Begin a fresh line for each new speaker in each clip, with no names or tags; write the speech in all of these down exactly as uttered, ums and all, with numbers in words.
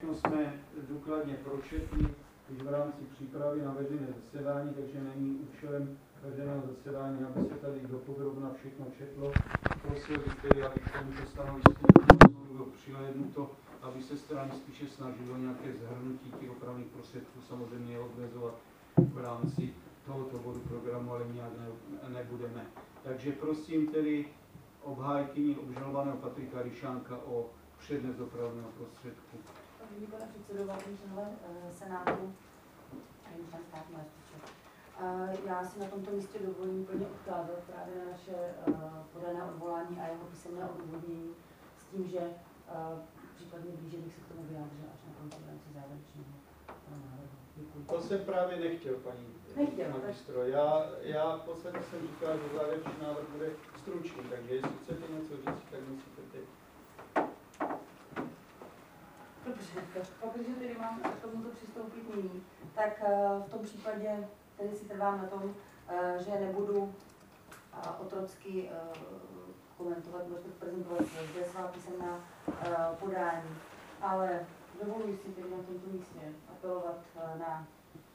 jsme důkladně pročetli v rámci přípravy na veřejné zasedání, takže není účelem veřejného zasedání, aby se tady dopodrobna všechno četlo. Prosil bych tedy, aby k tomuto stanovisku bylo přihlédnuto, aby se strany spíše snažilo nějaké zhrnutí těch opravných prostředků, samozřejmě je odvezovat v rámci tohoto bodu programu, ale nějak ne, nebudeme. Takže prosím tedy obhájkyni obžalovaného Patrika Ryšánka o přednes opravného prostředku.
Vážený pane předsedo, vážení členové Senátu, vážení člen státního rozpočtu. Já si na tomto místě dovolím plně odkázat právě na naše podané odvolání a jeho písemné odůvodnění s tím, že případně blíže bych se k tomu vyjádřil až na konci v rámci závěrečného návrhu. Děkuji.
To jsem právě nechtěl, paní magistro. Já, já v podstatě jsem říkal, že závěrečný návrh bude stručný, takže jestli chcete něco říct, tak musíte teď.
Dobře, protože tedy mám k tomuto přistoupit nyní, tak v tom případě tedy si trvám na tom, že nebudu otrocky komentovat, nebo prezentovat zde svá písemná podání, ale dovoluji si tedy na tomto místě apelovat na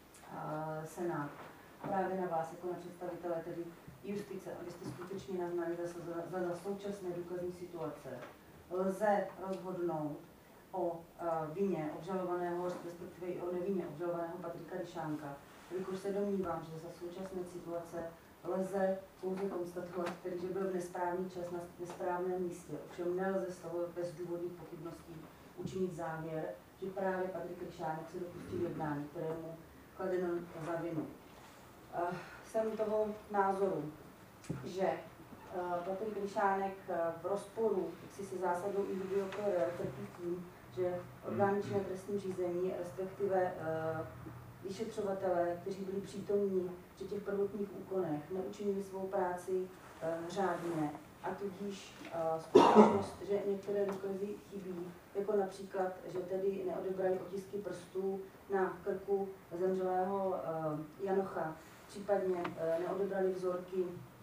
Senát, právě na vás jako na představitele tedy justice, abyste skutečně naznali za, za, za současné důkazní situace. Lze rozhodnout o uh, vině obžalovaného, respektive i o nevině obžalovaného Patrika Ryšánka. Jelikož se domnívám, že za současné situace lze pouze konstatovat, tedy, že byl v nesprávný čas na nesprávném místě. Ovšem nelze z toho bez důvodných pochybností učinit závěr, že právě Patrik Ryšánek se dopustil jednání, kterému kladeno za vinu. Uh, jsem toho názoru, že uh, Patrik Ryšánek uh, v rozporu si se zásadou individuo pro reo trpí tím, že orgány činné trestním řízení, respektive uh, vyšetřovatelé, kteří byli přítomní při těch prvotních úkonech, neučinili svou práci uh, řádně a tudíž uh, skutečnost, že některé důkazy chybí, jako například, že tedy neodebrali otisky prstů na krku zemřelého uh, Janocha, případně uh, neodebrali vzorky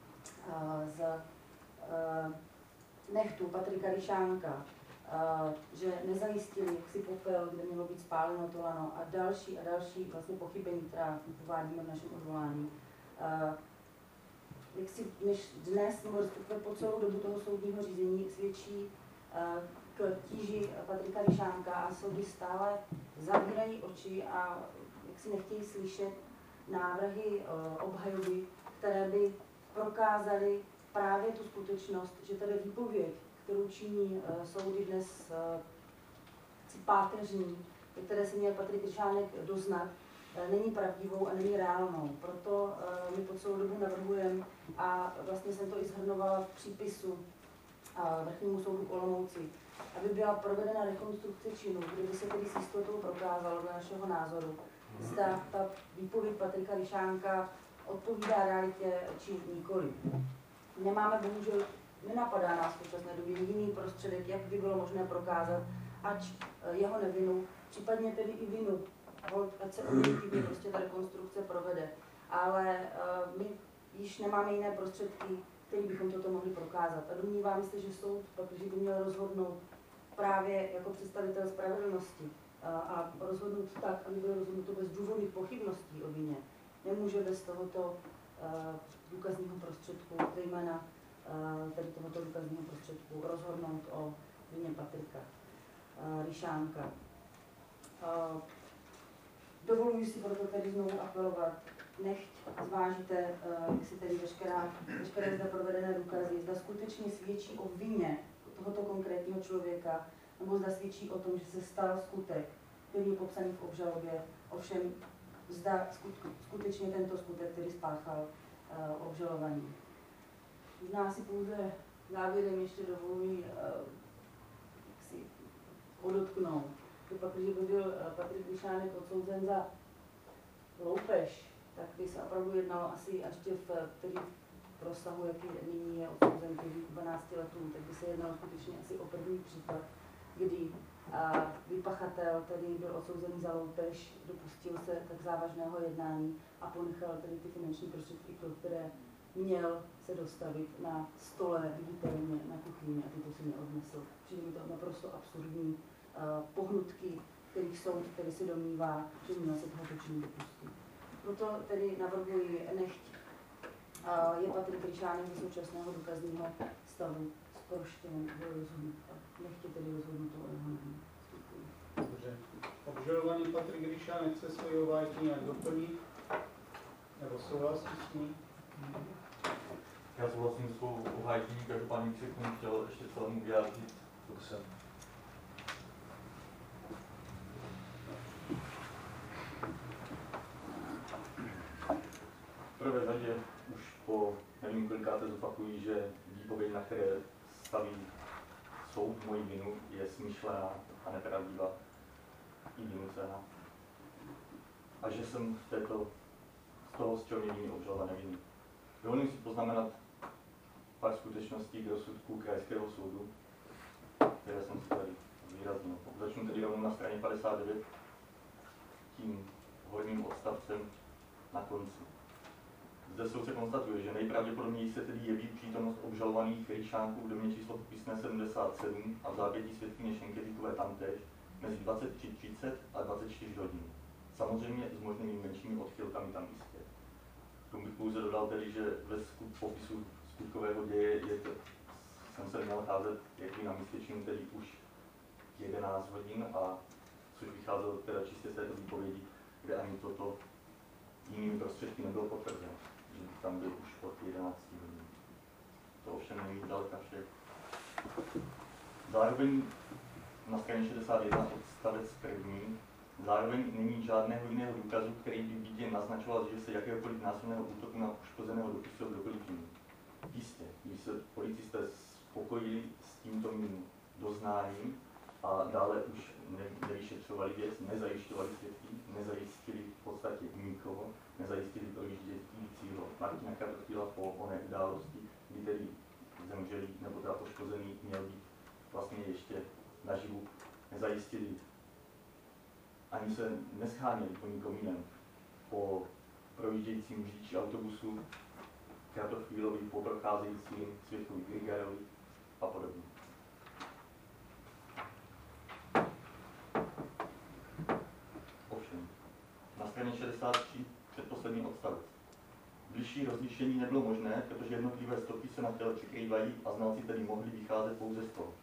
uh, z uh, nechtu Patrika Ryšánka, Uh, že nezajistili jaksi popel, kde mělo být spáleno to lano a další a další vlastně pochybení, která uvádíme v našem odvolání. Uh, jak si než dnes, nebo respektive po celou dobu toho soudního řízení svědčí uh, k tíži Patrika Ryšánka a soudy stále zavírají oči a jak si nechtějí slyšet návrhy uh, obhajoby, které by prokázaly právě tu skutečnost, že tady výpověď, kterou činí uh, soudy dnes uh, páteřní, které se měl Patrik Ryšánek doznat, uh, není pravdivou a není reálnou. Proto uh, my po celou dobu navrhujeme, a vlastně jsem to i shrnovala v přípisu uh, Vrchnímu soudu Olomouci, aby byla provedena rekonstrukce činu, kde by se tedy s jistotou prokázalo do našeho názoru, zda ta výpověď Patrika Ryšánka odpovídá realitě či nikoli. Nemáme bohužel Nenapadá nás v současné době jiný prostředek, jak by bylo možné prokázat, ač jeho nevinu, případně tedy i vinu, ať se objektivně prostě ta rekonstrukce provede. Ale uh, my již nemáme jiné prostředky, které bychom toto mohli prokázat. A domníváme se, že soud, protože by měl rozhodnout právě jako představitel spravedlnosti uh, a rozhodnout tak, aby bylo rozhodnuto bez důvodných pochybností o vině, nemůže bez tohoto uh, důkazního prostředku, zejména tedy tohoto důkazního prostředku rozhodnout o vině Patrika Ryšánka. Dovoluji si proto tedy znovu apelovat, nechť zvážíte, jestli tedy veškerá, veškeré zde provedené důkazy, zda skutečně svědčí o vině tohoto konkrétního člověka, nebo zda svědčí o tom, že se stal skutek, který je popsaný v obžalobě, ovšem zda skutečně tento skutek, který spáchal obžalovaný. Možná si pouze závěrem ještě dovoluji uh, si podotknout, že pak, když by byl uh, Patrik Ryšánek odsouzen za loupež, tak by se opravdu jednalo asi ještě v, tedy v rozsahu, jaký nyní je odsouzen dvanácti letům, tak by se jednalo skutečně asi o první případ, kdy uh, vypachatel tedy byl odsouzený za loupež, dopustil se tak závažného jednání a ponechal tedy ty finanční prostředky, které měl se dostavit na stole viditelně na kuchyni a tyto si neodnesl. Přijde mi to naprosto absurdní uh, pohnutky, které soud, který se domnívá, že měl se tohoto činu dopustit. Proto tedy navrhuji, nechť uh, je Patrik Ryšánek ze současného důkazního stavu zproštěn, byl rozhodnut. Nechť je tedy rozhodnuto o jeho nevinu.
Dobře. Obžalovaný Patrik Ryšánek chce svoji obhájkyni nějak doplnit? Nebo souhlasí s ní?
Já souhlasím s svou obhájkyní, každopádně bych se k tomu chtěl ještě celému vyjádřit. Dobře. V prvé řadě už po nevím kolikáté zopakují, že výpověď, na které staví soud moji vinu, je smyšlená a nepravdivá i vynucená. A že jsem v této, z toho, z čeho mě jiný obžaloba nevinný. Dovolím si poznamenat pár skutečností k rozsudku krajského soudu, které jsem si tady zvýraznil. Začnu tedy rovnou na straně padesát devět, tím horním odstavcem na konci. Zde soudce konstatuje, že nejpravděpodobněji se tedy jeví přítomnost obžalovaných Ryšánků v domě číslo popisné sedmdesát sedm a v zápětí svědkyně Šenkeříkové tamtéž mezi dvacet tři třicet a dvacet čtyři hodin. Samozřejmě s možnými menšími odchylkami tam jistě. K tomu bych pouze dodal tedy, že ve popisu skutkového děje je to, jsem se měl nacházet jaký na místečinu, tedy už jedenáct hodin, a což vycházelo teda čistě z této výpovědi, kde ani toto jinými prostředky nebylo potvrzeno, že tam byl už od jedenácti hodin. To ovšem není daleka vše. Zároveň na straně šedesát jedna odstavec první, zároveň není žádného jiného důkazu, který by viděn naznačoval, že se jakéhokoliv násilného útoku na poškozeného dopustil kdokoliv jiný. Jistě, když se policisté spokojili s tímto mým doznáním a dále už ne, nevyšetřovali věc, nezajišťovali svědky, nezajistili v podstatě nikoho, nezajistili projíždějícího Martina Kratochvíla po oné události, kdy tedy zemřelý nebo teda poškozený měl být vlastně ještě naživu, nezajistili, ani se nescháněli po nikom jiném, po projíždějícím řidiči autobusu Kratochvílovi, po procházejícím svědkovi Grigarovi a podobně. Ovšem, na straně šedesát tři předposlední odstavec. Bližší rozlišení nebylo možné, protože jednotlivé stopy se na těle překrývají a znalci tedy mohli vycházet pouze z toho.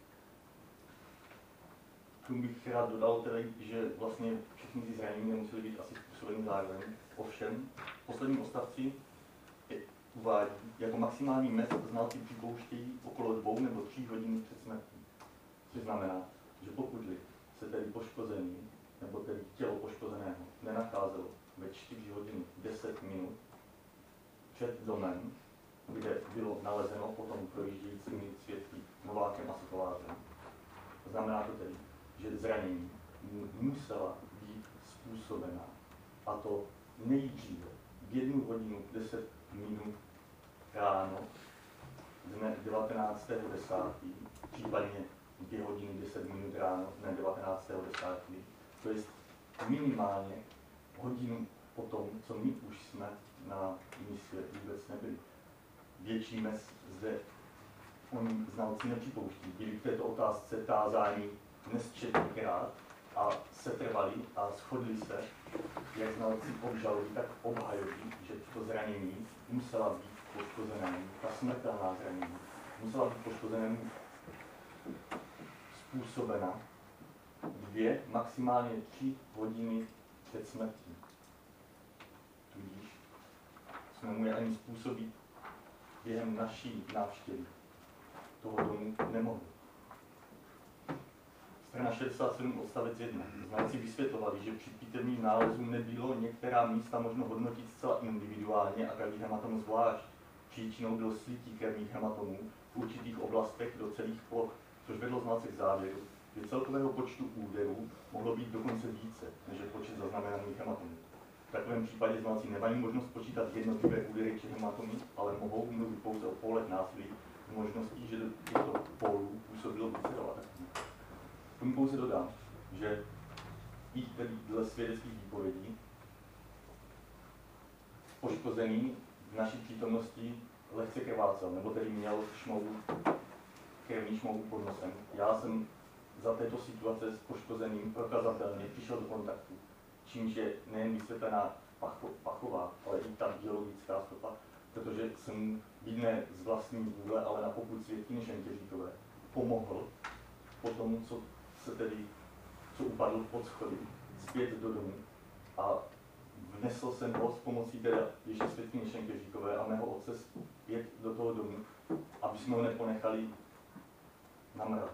K tomu bych rád dodal tedy, že vlastně všechny ty zranění nemusely být asi způsobeny zároveň. Ovšem, v posledním odstavci uvádí, jako maximální mez znalci připouštějí okolo dvou nebo tří hodin před smrtí. Což znamená, že pokud se tedy poškozený, nebo tedy tělo poškozeného nenacházelo ve čtyři hodiny deset minut před domem, kde bylo nalezeno potom projíždějícími svědky Novákem a Sokolářem. Znamená to tedy, že zranění musela být způsobena, a to nejdříve v jednu hodinu deset minut ráno dne devatenáctého desátého případně dvě hodiny deset minut ráno dne devatenáctého desátého To je minimálně hodinu potom, co my už jsme na místě vůbec nebyli. Větší mez zde oni znalci nepřipouští. Byli v této otázce tázání nesčetněkrát a setrvali a shodli se, jak znalci obžalují, tak obhajují, že to zranění musela být poškozenému, ta smrtelná zranění, musela být poškozenému způsobena dvě, maximálně tři hodiny před smrtí. Tudíž jsme mu je ani způsobit během naší návštěvy toho domu nemohli. Strana šedesát sedm odstavec jedna. Znalci vysvětlovali, že při pitevním nálezu nebylo některá místa možno hodnotit zcela individuálně a každý hematom zvlášť. Příčinou bylo slití krevních hematomů v určitých oblastech do celých ploch, což vedlo znalce k závěru, že celkového počtu úderů mohlo být dokonce více, než je počet zaznamenaných hematomů. V takovém případě znalci nemají možnost počítat jednotlivé údery či hematomy, ale mohou mluvit pouze o pólech násilí s možností, že do těchto pólů působilo více ataků. K tomu pouze dodám, že i tedy dle svědeckých výpovědí poškozený v naší přítomnosti lehce krvácel, nebo tedy měl šmouvu, krevní šmouvu pod nosem. Já jsem za této situace s poškozeným prokazatelně přišel do kontaktu, čímž je nejen vysvětlená pacho, pachová, ale i ta biologická stopa, protože jsem vidné z vlastní vůle, ale na popud Světky Šenkeříkové pomohl po tomu, co se tedy, co upadl pod schody, zpět do domu a vnesl jsem ho s pomocí teda ještě Světky Šenkeříkové a mého otce zpět do toho domu, aby jsme ho neponechali na mrav.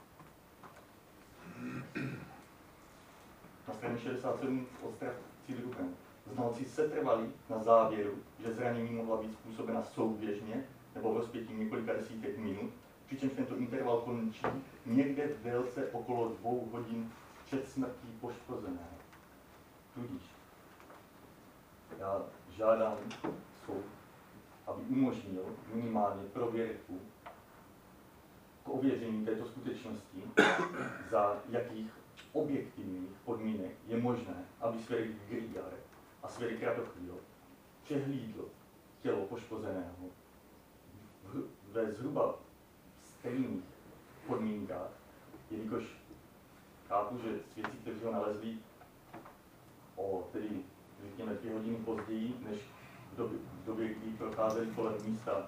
Na straně šedesát sedm v odstavci druhém. Znalci se trvali na závěru, že zranění mohla být způsobena souběžně nebo v rozpětí několika desítek minut, přičemž tento interval končí někde v délce okolo dvou hodin před smrtí poškozeného. Tudíž já žádám soud, aby umožnil minimálně prověrku k ověření této skutečnosti, za jakých objektivních podmínek je možné, aby svědek Grigar a svědek Kratochvíl přehlídl tělo poškozeného ve zhruba stejných podmínkách, jelikož chápu, že svědci, kteří ho nalezli o tedy řekněme dvě hodiny později, než v době, v době kdy procházeli kolem místa,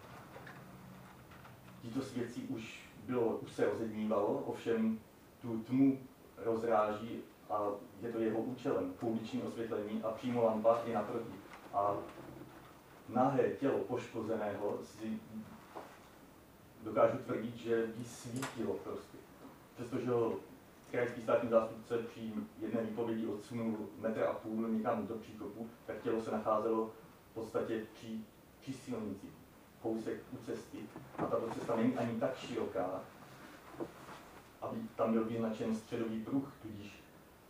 tito svědci už bylo, už se rozednívalo, ovšem tu tmu rozráží a je to jeho účelem, pouliční osvětlení a přímo lampa je naproti. A nahé tělo poškozeného si dokážu tvrdit, že by svítilo prostě. Přestože ho krajský státní zástupce při jedné výpovědi odsunul metr a půl někam do příkopu, tak tělo se nacházelo v podstatě při, při silnici, kousek u cesty. A tato cesta není ani tak široká, aby tam byl vyznačen středový pruh, tudíž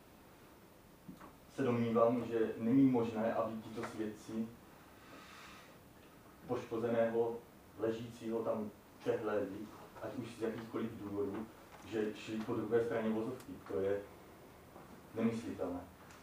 se domnívám, že není možné, aby tito svědci poškozeného, ležícího tam přehlédli, ať už z jakýchkoliv důvodů, že šli po druhé straně vozovky. To je nemyslitelné.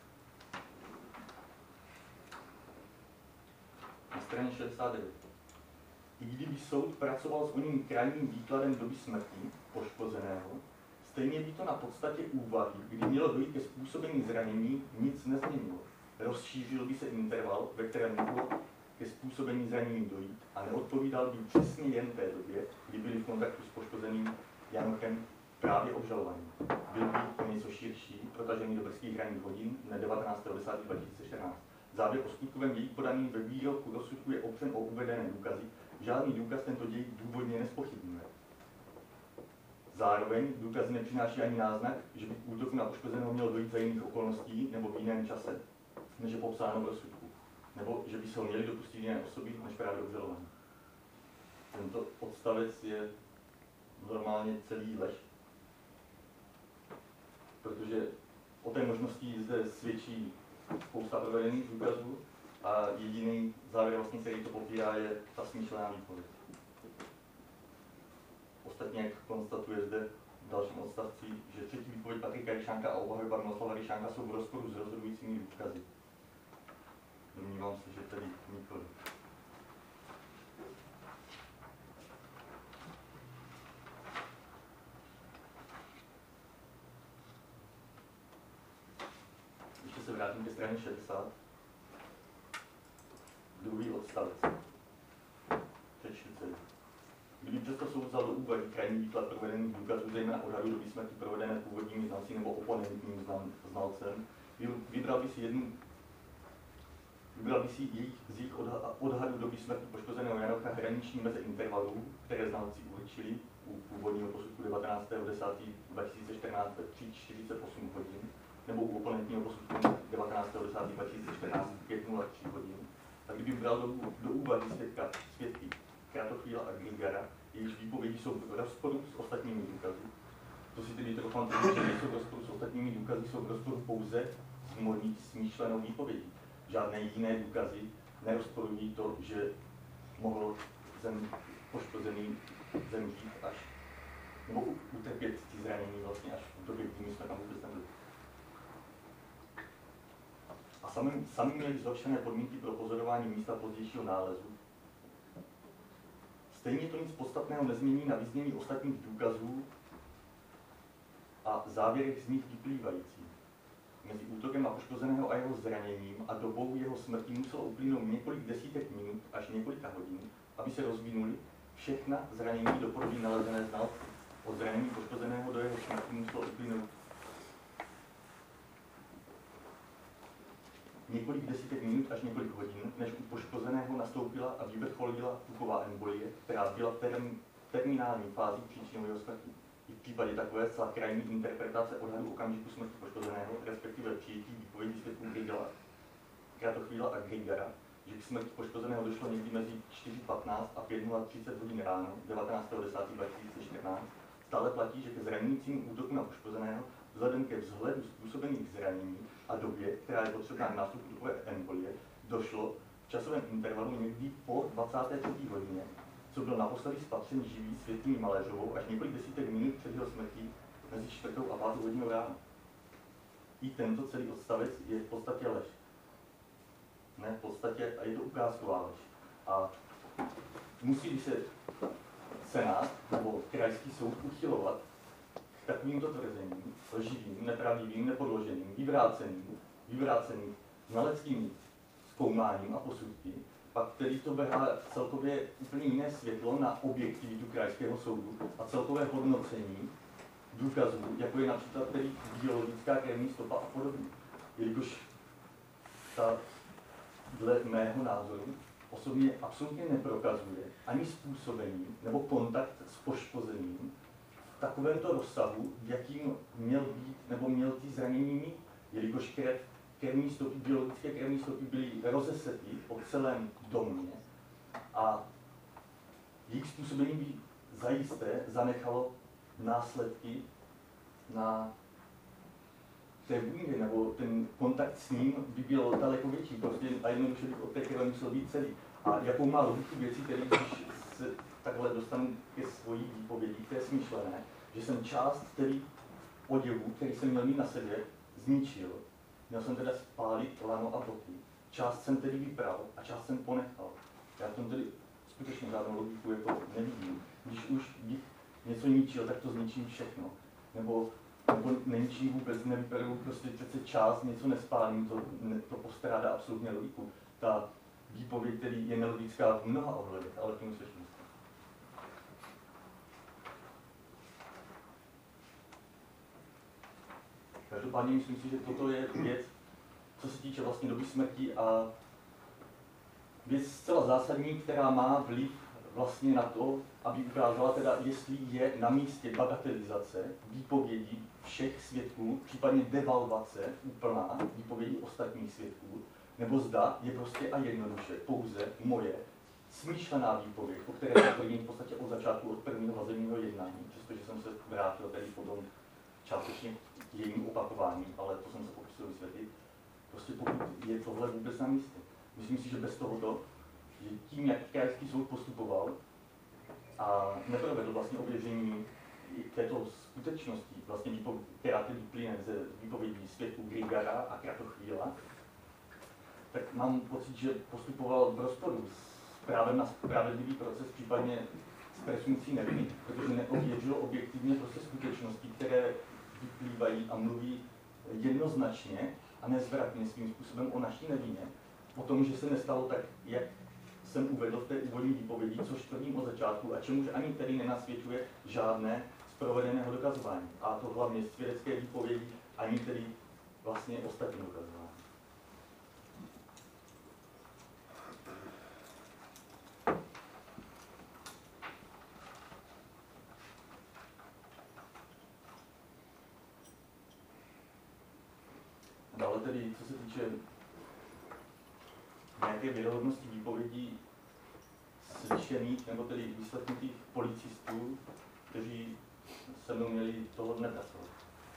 Na straně šedesát devět. I kdyby soud pracoval s oním krajním výkladem doby smrti poškozeného, stejně by to na podstatě úvahy, kdy mělo dojít ke způsobení zranění, nic nezměnilo. Rozšířil by se interval, ve kterém mohlo ke způsobení zranění dojít a neodpovídal by přesně jen té době, kdy byli v kontaktu s poškozeným Janochem právě obžalovaní. Byl by o něco širší, protažený do brzkých ranních hodin dne devatenáctého desátého dva tisíce čtrnáct. Závěr o skutkovém ději podaný ve výroku rozsudku je opřen o uvedené důkazy. Žádný důkaz tento děj důvodně nespochybňuje. Zároveň důkaz nepřináší ani náznak, že by k útoku na poškozeného mělo dojít za jiných okolností nebo v jiném čase, než je popsáno v rozsudku, nebo že by se ho měli dopustit jiné osoby, než právě obžalovaní. Tento odstavec je normálně celý lež, protože o té možnosti zde svědčí spousta provedených důkazů a jediný závěr, vlastně, který to popírá, je ta smyšlená výpověď. Ostatně, jak konstatuje zde v dalším odstavci, že třetí výpověď Patrika Ryšánka a obhajoba Miloslava Ryšánka jsou v rozporu s rozhodujícími důkazy. Domnívám se, že tedy nikoli. Ještě se vrátím ke straně šedesát. Druhý odstavec. Přečtu celý. Kdyby přesto soud vzal do úvahy krajní výklad provedených důkazů, zejména odhadu doby smrti provedené původními znalci nebo oponentním znalcem, vybral by si jednu Vybral by si jejich, z jejich odhadu doby smrti poškozeného Janocha hraniční meze intervalů, které znalci určili u původního posudku devatenáctého desátého dva tisíce čtrnáct ve tři čtyřicet osm hodin, nebo u oponentního posudku devatenáctého desátého dva tisíce čtrnáct pět nula tři hodin, tak kdyby bral do, do úvahy svědka, svědky Kratochvíla a Grigara, jejichž výpovědi jsou v rozporu s ostatními důkazy. To si tedy troufám tvrdit, že nejsou v rozporu s ostatními důkazy, jsou v rozporu pouze s mojí smýšlenou výpovědí. Žádné jiné důkazy nerozporují to, že mohl zem, poškozený zemřít až, nebo utrpět ty zranění vlastně až v době, kdy my jsme tam vůbec nebyli. A sami, sami měli zlepšené podmínky pro pozorování místa pozdějšího nálezu. Stejně to nic podstatného nezmění na vyznění ostatních důkazů a závěrech z nich vyplývající. Mezi útokem na poškozeného a jeho zraněním a dobou jeho smrti muselo uplynout několik desítek minut až několika hodin, aby se rozvinuly všechna zranění do podoby nalezené znalci. Od zranění poškozeného do jeho smrti muselo uplynout několik desítek minut až několik hodin, než u poškozeného nastoupila a vyvrcholila tuková embolie, která byla term, terminální fází příčinou jeho smrti. I v případě takové zcela krajní interpretace odhadu okamžiku smrti poškozeného, respektive přijetí výpovědí svědků Grigela, Kratochvíla a Grigara, že k smrti poškozeného došlo někdy mezi čtyři patnáct a pět třicet hodin ráno devatenáctého desátého dva tisíce čtrnáct, stále platí, že ke zraňujícímu útoku na poškozeného vzhledem ke vzhledu způsobených zranění a době, která je potřebná k nástupu tukové embolie, došlo v časovém intervalu někdy po dvacáté třetí hodině, co byl naposledy spatřen živý Světlými Maléřovou až několik desítek minut před jeho smrtí mezi čtvrtou a pátou hodinou ráno. I tento celý odstavec je v podstatě lež. Ne, v podstatě, a je to ukázková lež. A musí se Senát nebo krajský soud uchylovat k takovýmto tvrzením, lživým, nepravdivým, nepodloženým, vyvráceným, vyvráceným znaleckým zkoumáním a posudky, pak který to vrhá celkově úplně jiné světlo na objektivitu krajského soudu a celkové hodnocení důkazů, jako je například tedy biologická krevní stopa a podobně. Jelikož ta, dle mého názoru, osobně absolutně neprokazuje ani způsobení nebo kontakt s poškozeným v takovémto rozsahu, v jakým měl být nebo měl ty zranění mít, jelikož krev, krevní stopy, biologické krevní stopy byly rozesety po celém domě a jejich způsobení by zajisté zanechalo následky na té bundě, nebo ten kontakt s ním by byl daleko větší, prostě a jednoduše by od té krve musel být celý. A jakou má logiku věcí, které když se takhle dostanu ke svojí výpovědi, k té smyšlené, že jsem část tedy oděvu, který jsem měl mít na sobě, zničil. Měl jsem teda spálit lano a boty. Část jsem tedy vypral a část jsem ponechal. Já v tom tedy skutečně žádnou logiku jako nevidím. Když už bych něco ničil, tak to zničím všechno. Nebo, nebo neničím vůbec, nevyperu prostě přece část, něco nespálím, to, ne, to postrádá absolutně logiku. Ta výpověď, který je nelogická v mnoha ohledech, ale k tomu se ještě. Každopádně myslím si, že toto je věc, co se týče vlastně doby smrti a věc zcela zásadní, která má vliv vlastně na to, aby ukázala teda, jestli je na místě bagatelizace výpovědí všech svědků, případně devalvace úplná výpovědí ostatních svědků, nebo zda je prostě a jednoduše pouze moje smyšlená výpověď, o které se tvrdím v podstatě od začátku, od prvního vazebního jednání, přestože jsem se vrátil tedy potom částečně k jejím opakování, ale to jsem se pokusil vysvětlit. Prostě pokud je tohle vůbec na místě. Myslím si, že bez tohoto, že tím, jak krajský soud postupoval a neprovedl vlastně ověření této skutečnosti, vlastně výpověď, která tedy plyne ze výpovědí svědků Grigara a Kratochvíla, tak mám pocit, že postupoval v rozporu s právem na spravedlivý proces, případně s presumpcí neviny, protože neověřil objektivně prostě skutečnosti, které vyplývají a mluví jednoznačně a nezvratně svým způsobem o naší nevině, o tom, že se nestalo tak, jak jsem uvedl v té úvodní výpovědi, což tvrdím od začátku a čemuž ani tedy nenasvědčuje žádné z provedeného dokazování. A to hlavně svědecké výpovědi, ani tedy vlastně ostatní dokazování. Dále tedy, co se týče nějaké věrohodnosti výpovědí slyšených nebo tedy vyslechnutých policistů, kteří se mnou měli toho dne pracovat.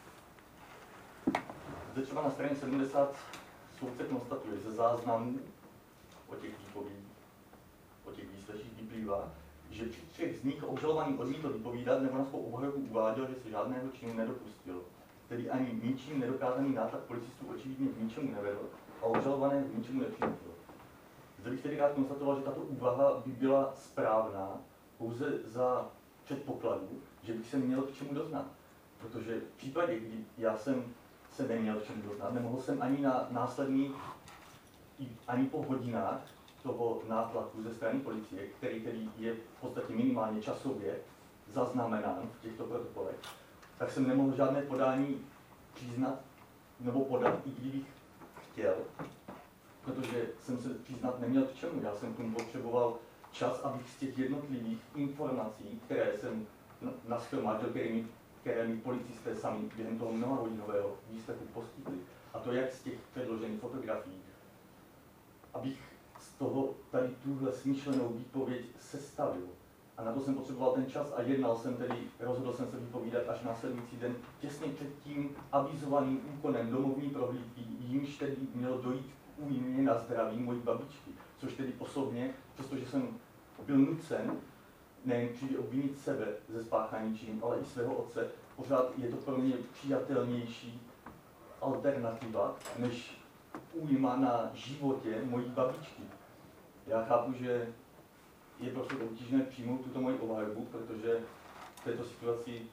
Zde třeba na straně sedmdesát soudce konstatuje, že ze záznamů o těch výpovědích, o těch výsleších vyplývá, že při třech z nich obžalovaný odmítl vypovídat nebo na svou obhajobu uváděl, že se žádného činu nedopustil. Tedy ani ničím nedokázaný nátlak policistů očividně k ničemu nevedl a obžalované k ničemu nepřinutil. Zde bych tedy rád konstatoval, že tato úvaha by byla správná pouze za předpokladu, že bych se měl k čemu doznat. Protože v případě, kdy já jsem se neměl v čem doznat, nemohl jsem ani na následný, ani po hodinách toho nátlaku ze strany policie, který, který je v podstatě minimálně časově zaznamenán v těchto protokolech, tak jsem nemohl žádné podání přiznat nebo podat, i kdybych chtěl, protože jsem se přiznat neměl k čemu. Já jsem k tomu potřeboval čas, abych z těch jednotlivých informací, které jsem nashromáždil, které, které mi policisté sami během toho mnohahodinového výslechu poskytli, a to jak z těch předložených fotografií, abych z toho tady tuhle smyšlenou výpověď sestavil. A na to jsem potřeboval ten čas a jednal jsem tedy, rozhodl jsem se vypovídat až následující den, těsně před tím avizovaným úkonem domovní prohlídky, jímž tedy mělo dojít k újmě na zdraví mojí babičky, což tedy osobně, přestože jsem byl nucen nejen přijde obvinit sebe ze spáchání činu, ale i svého otce, pořád je to pro mě přijatelnější alternativa, než újma na životě mojí babičky. Já chápu, že je prostě obtížné přijmout tuto moji obhajobu, protože v této situaci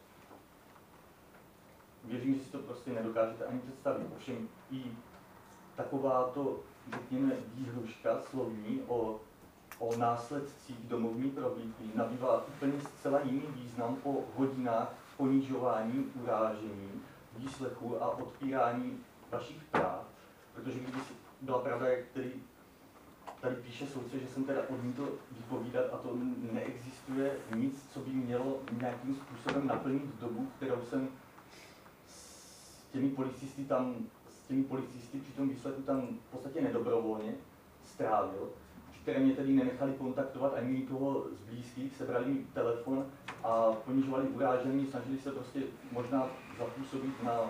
věřím, že si to prostě nedokážete ani představit. Ovšem i takováto, řekněme, výhruška slovní o, o následcích domovní prohlídky nabývá úplně zcela jiný význam po hodinách ponižování, urážení, výslechu a odpírání vašich práv. Protože kdyby byla pravda, jak který tady píše soudce, že jsem teda odmítl vypovídat a to neexistuje nic, co by mělo nějakým způsobem naplnit dobu, kterou jsem s těmi policisty tam, s těmi policisty při tom výsledku tam v podstatě nedobrovolně strávil, při které mě tedy nenechali kontaktovat ani nikoho z blízkých, sebrali mi telefon a ponižovali, urážení, snažili se prostě možná zapůsobit na,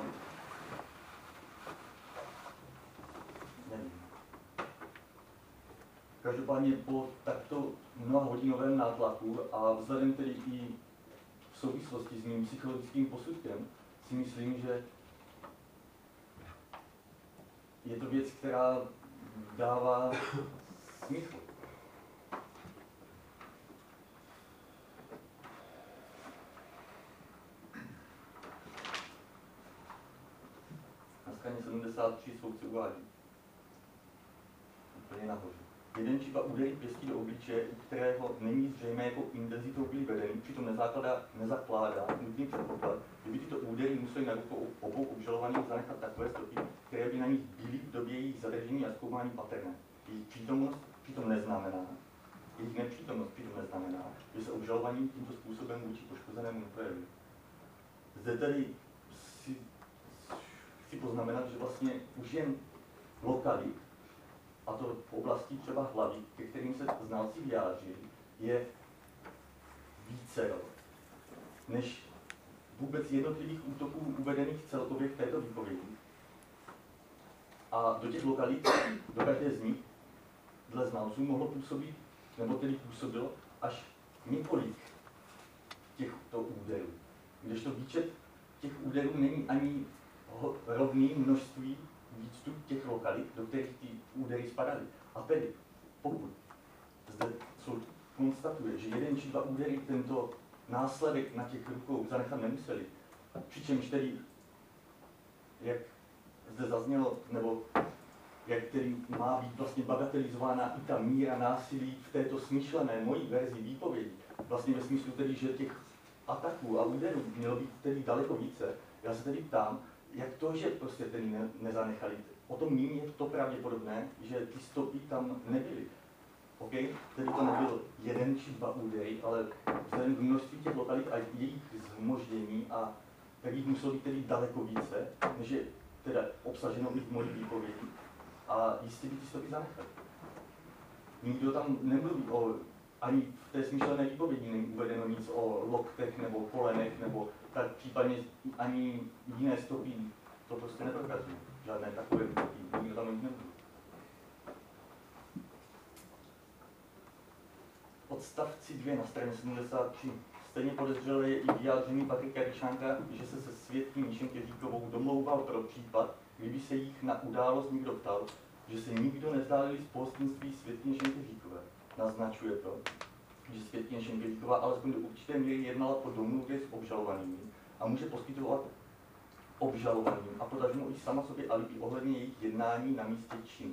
nevím. Každopádně po takto mnohahodinovém nátlaku a vzhledem tedy i v souvislosti s mým psychologickým posudkem si myslím, že je to věc, která dává smysl. Na straně sedmdesát tři soudce uvádí. Úplně nahoře. Jeden či dva údery pěstí do obličeje, u kterého není zřejmé, jakou intenzitou byly vedeny, přitom nezakládá, nezakládá nutný předpoklad, že by tyto údery musely na rukou obou obžalovaných zanechat takové stopy, které by na nich byly v době jejich zadržení a zkoumání patrné. Jejich přítomnost přitom neznamená, jejich nepřítomnost přitom neznamená, že se obžalovaní tímto způsobem vůči poškozenému neprojeví. Zde tedy si, si poznamenat, že vlastně už jen lokalit, a to v oblasti třeba hlavy, ke kterým se znalci vyjádřili, je vícero, než vůbec jednotlivých útoků uvedených celkově v této výpovědi. A do těch lokalit, do každé z nich, dle znalců, mohlo působit, nebo tedy působilo, až několik těchto úderů. Kdežto výčet těch úderů není ani rovný množství výčtu těch lokalit, do kterých ty údery spadaly. A tedy, pokud zde soud konstatuje, že jeden či dva údery tento následek na těch rukou zanechat nemuseli, přičemž tedy, jak zde zaznělo, nebo jak tedy má být vlastně bagatelizována i ta míra násilí v této smyšlené mojí verzi výpovědi, vlastně ve smyslu tedy, že těch ataků a úderů mělo být tedy daleko více, já se tedy ptám, jak to, že prostě tedy ne, nezanechali. O tom mým je to pravděpodobné, že ty stopy tam nebyly. OK, tedy to nebyl jeden či dva údery, ale vzhledem k množství těch lokalit a jejich zhmoždění a tak jich muselo být tedy daleko více, než je teda obsaženo i v mojí výpovědi. A jistě by ty stopy zanechali. Nikdo tam nemluví o, ani v té smyšlené výpovědi není uvedeno nic o loktech nebo kolenech, nebo tak případně ani jiné stopy, to prostě neprokazují. Žádné takové stopy, nikdo tam nemluví. Odstavci dvě na straně sedmdesát tři. Stejně podezřelé je i vyjádření Patrika Ryšánka, že se se svědky Míšenky Říkovou domlouval pro případ, kdyby se jich na událost někdo ptal, že se nikdo nezdálili z pohostinství svědkyně Šenky Říkové. Naznačuje to, že svědkyně Šenky Říková alespoň do určité míry jednala po domluvě s obžalovanými a může poskytovat obžalovaným a potažmo i sama sobě alibi ohledně jejich jednání na místě činu.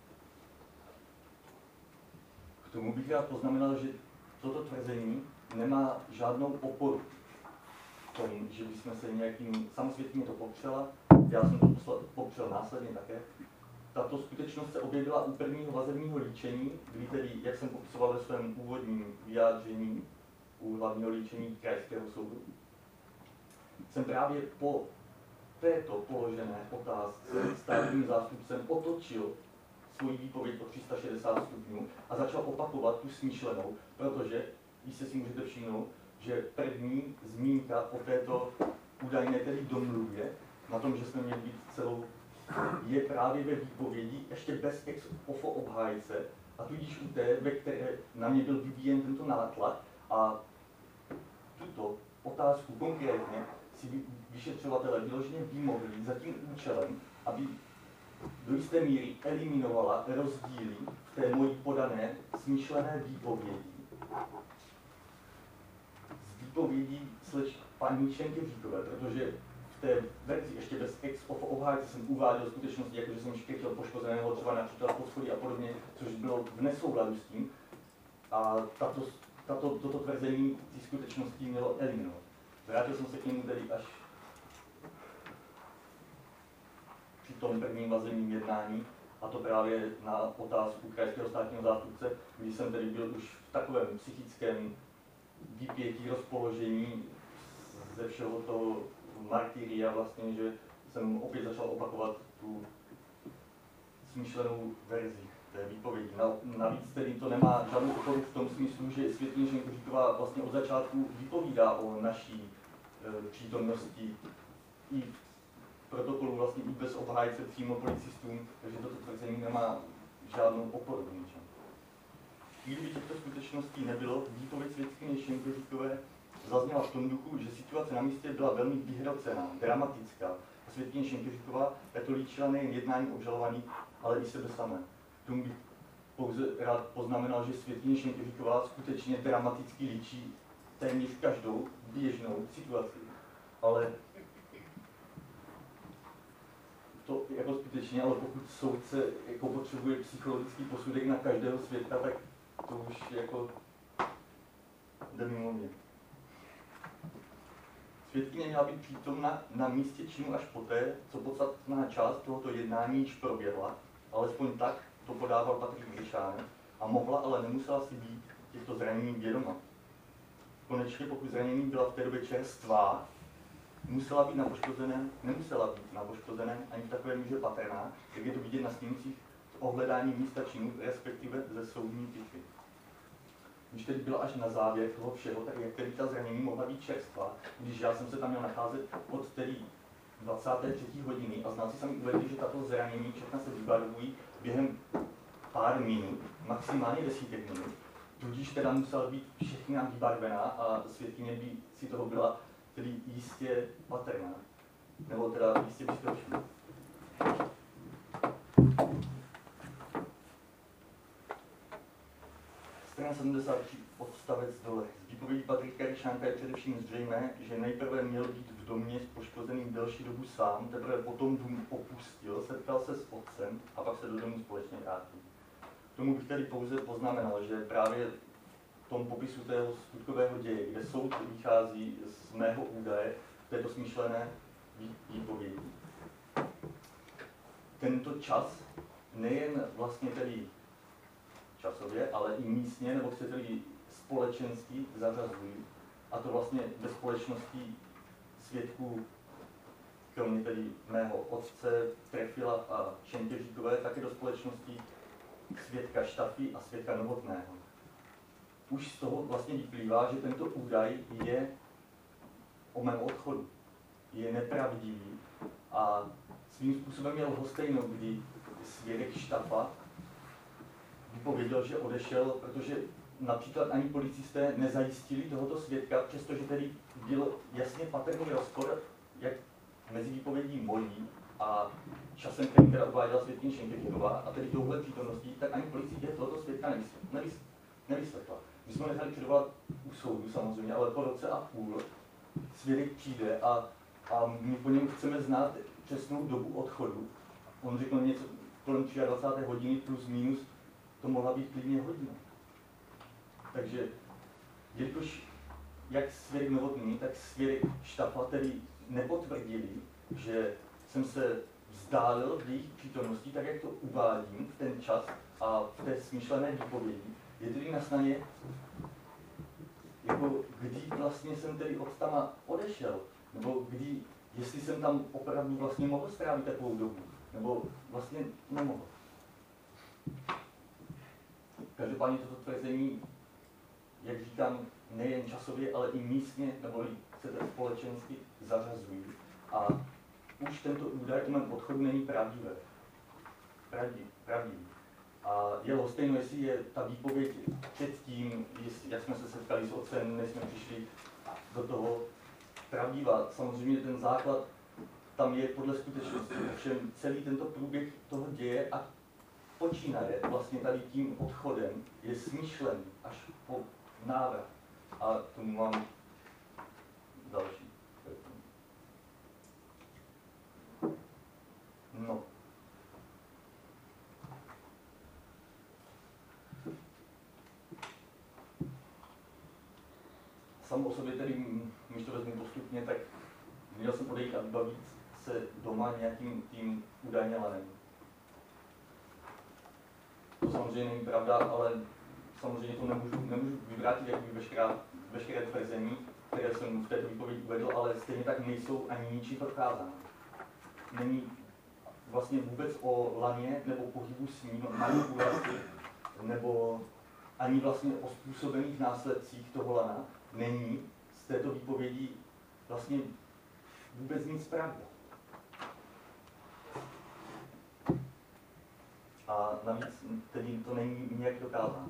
K tomu bych rád poznamenal, že toto tvrzení nemá žádnou oporu v tom, že bychom se nějakým, samosvětně to popřela, já jsem to poslal, popřel následně také. Tato skutečnost se objevila u prvního vazebního líčení, kdy tedy, jak jsem popisoval ve svém úvodním vyjádření u hlavního líčení krajského soudu, jsem právě po této položené otázce státním zástupcem otočil svoji výpověď o tři sta šedesát stupňů a začal opakovat tu smýšlenou, protože, jistě si můžete všimnout, že první zmínka o této údajné tedy domluvě, na tom, že jsme měli být celou, je právě ve výpovědi ještě bez ex ofo obhájce a tudíž u té, ve které na mě byl vyvíjen tento nátlak a tuto otázku konkrétně si vyšetřovatelé vyloženě vymohli za tím účelem, aby do jisté míry eliminovala rozdíly v té mojí podané smyšlené výpovědi. Z výpovědí sleč paní Šenkeříkové, protože v té verzi ještě bez ex ofo obhájce jsem uváděl skutečnosti, jako že jsem škrtil poškozeného třeba například pod schody a podobně, což bylo v nesouladu s tím. A tato, tato, toto tvrzení ty skutečnosti mělo eliminovat. Vrátil jsem se k němu tedy až při tom prvním vazebním jednání, a to právě na otázku krajského státního zástupce, kdy jsem tedy byl už v takovém psychickém vypětí, rozpoložení ze všeho toho martyria vlastně, že jsem opět začal opakovat tu smyšlenou verzi té výpovědi. Navíc tedy to nemá žádnou oporu v tom smyslu, že světkyně Šenkeříková vlastně od začátku vypovídá o naší e, přítomnosti i v protokolu vlastně i bez obhájce přímo policistům, takže toto tvrzení nemá žádnou oporu v ničem. I kdyby těchto skutečností nebylo, výpověď světkyně Šenkeříkové zazněla v tom duchu, že situace na místě byla velmi vyhrocená, dramatická. A světkyně Šenkeříková to líčila nejen jednání obžalovaných, ale i sebe samé. K tomu bych pouze rád poznamenal, že světkyně Šenkeříková skutečně dramaticky líčí téměř každou běžnou situaci. Ale to jako skutečně, ale pokud soudce jako potřebuje psychologický posudek na každého svědka, tak to už jako jde mimo mě. Svědkyně měla být přítomna na místě činu až poté, co podstatná část tohoto jednání již proběhla, alespoň tak to podával Patrik Gryšánek, a mohla, ale nemusela si být těchto zranění vědoma. Konečně, pokud zranění byla v té době čerstvá, musela být na poškozeném, nemusela být na poškozeném ani v takové míře patrná, jak je to vidět na snímcích z ohledání místa činu, respektive ze soudní pitvy. Když tedy byla až na závěr toho všeho, tak jak tedy ta zranění mohla být čerstvá, když já jsem se tam měl nacházet od tedy dvacáté třetí hodiny a znalci sami uvedli, že tato zranění všechna se vybarvují během pár minut, maximálně desítek minut, tudíž teda musela být všechna vybarvená a svědkyně by si toho byla tedy jistě patrná, nebo teda jistě vyzkoušená. Strana sedmdesát tři, odstavec dole. Z výpovědi Patrika Gryšánka je především zřejmé, že nejprve měl být v domě s poškozeným delší dobu sám, teprve potom dům opustil, setkal se s otcem a pak se do domu společně vrátil. K tomu bych tedy pouze poznamenal, že právě v tom popisu tého skutkového děje, kde soud vychází z mého údaje v této smyšlené výpovědi. Tento čas nejen vlastně tedy časově, ale i místně, nebo chcete-li společenství zařazují. A to vlastně ve společnosti svědků, kromě tedy mého otce, Trefila a Šenkeříkové, také do společnosti svědka Štafy a svědka Novotného. Už z toho vlastně vyplývá, že tento údaj je o mém odchodu. Je nepravdivý a svým způsobem měl hostejno, kdy svědek Štafa vypověděl, že odešel, protože například ani policisté nezajistili tohoto svědka, přestože tedy byl jasně patrný rozpor, jak mezi výpovědí mojí a časem, který teda uváděla svědkyně Šenkeříková, a tedy touhle přítomností, tak ani policie tohoto svědka nevyslechla. My jsme nechali předvolat u soudu samozřejmě, ale po roce a půl svědek přijde a, a my po něm chceme znát přesnou dobu odchodu. On řekl něco kolem dvacáté třetí hodiny plus minus, to mohla být klidně hodina. Takže jelikož jak svědek Novotný, tak svědek Štafla tedy nepotvrdili, že jsem se vzdálil v jejich přítomnosti, tak jak to uvádím v ten čas a v té smyšlené výpovědi, je tedy na straně, jako kdy vlastně jsem tedy od tam odešel, nebo kdy, jestli jsem tam opravdu vlastně mohl strávit takovou dobu, nebo vlastně nemohl. Každopádně toto tvrzení, jak říkám, nejen časově, ale i místně, nebo chcete společensky zařazují. A už tento údaj o mém odchodu není pravdivé. Pravdivý. Pravdivý. A je lhostejno, jestli je ta výpověď předtím, jestli, jak jsme se setkali s otcem, než jsme přišli do toho pravdivá. Samozřejmě ten základ tam je podle skutečnosti. Ovšem celý tento průběh toho děje a počínaje vlastně tady tím odchodem je smyšlený až po návrat. A tomu mám další. No. Sam o sobě tedy, když to vezmu postupně, tak měl jsem odejít a vybavit se doma nějakým tím údajně lanem. To samozřejmě není pravda, ale samozřejmě to nemůžu, nemůžu vyvrátit jakoby veškerá, veškeré tvrzení, které jsem v této výpovědi uvedl, ale stejně tak nejsou ani ničím prokázány. Není vlastně vůbec o laně nebo pohybu s ním, manipulaci, nebo ani vlastně o způsobených následcích toho lana není z této výpovědi vlastně vůbec nic pravda. A navíc tedy to není nijak dokázáno.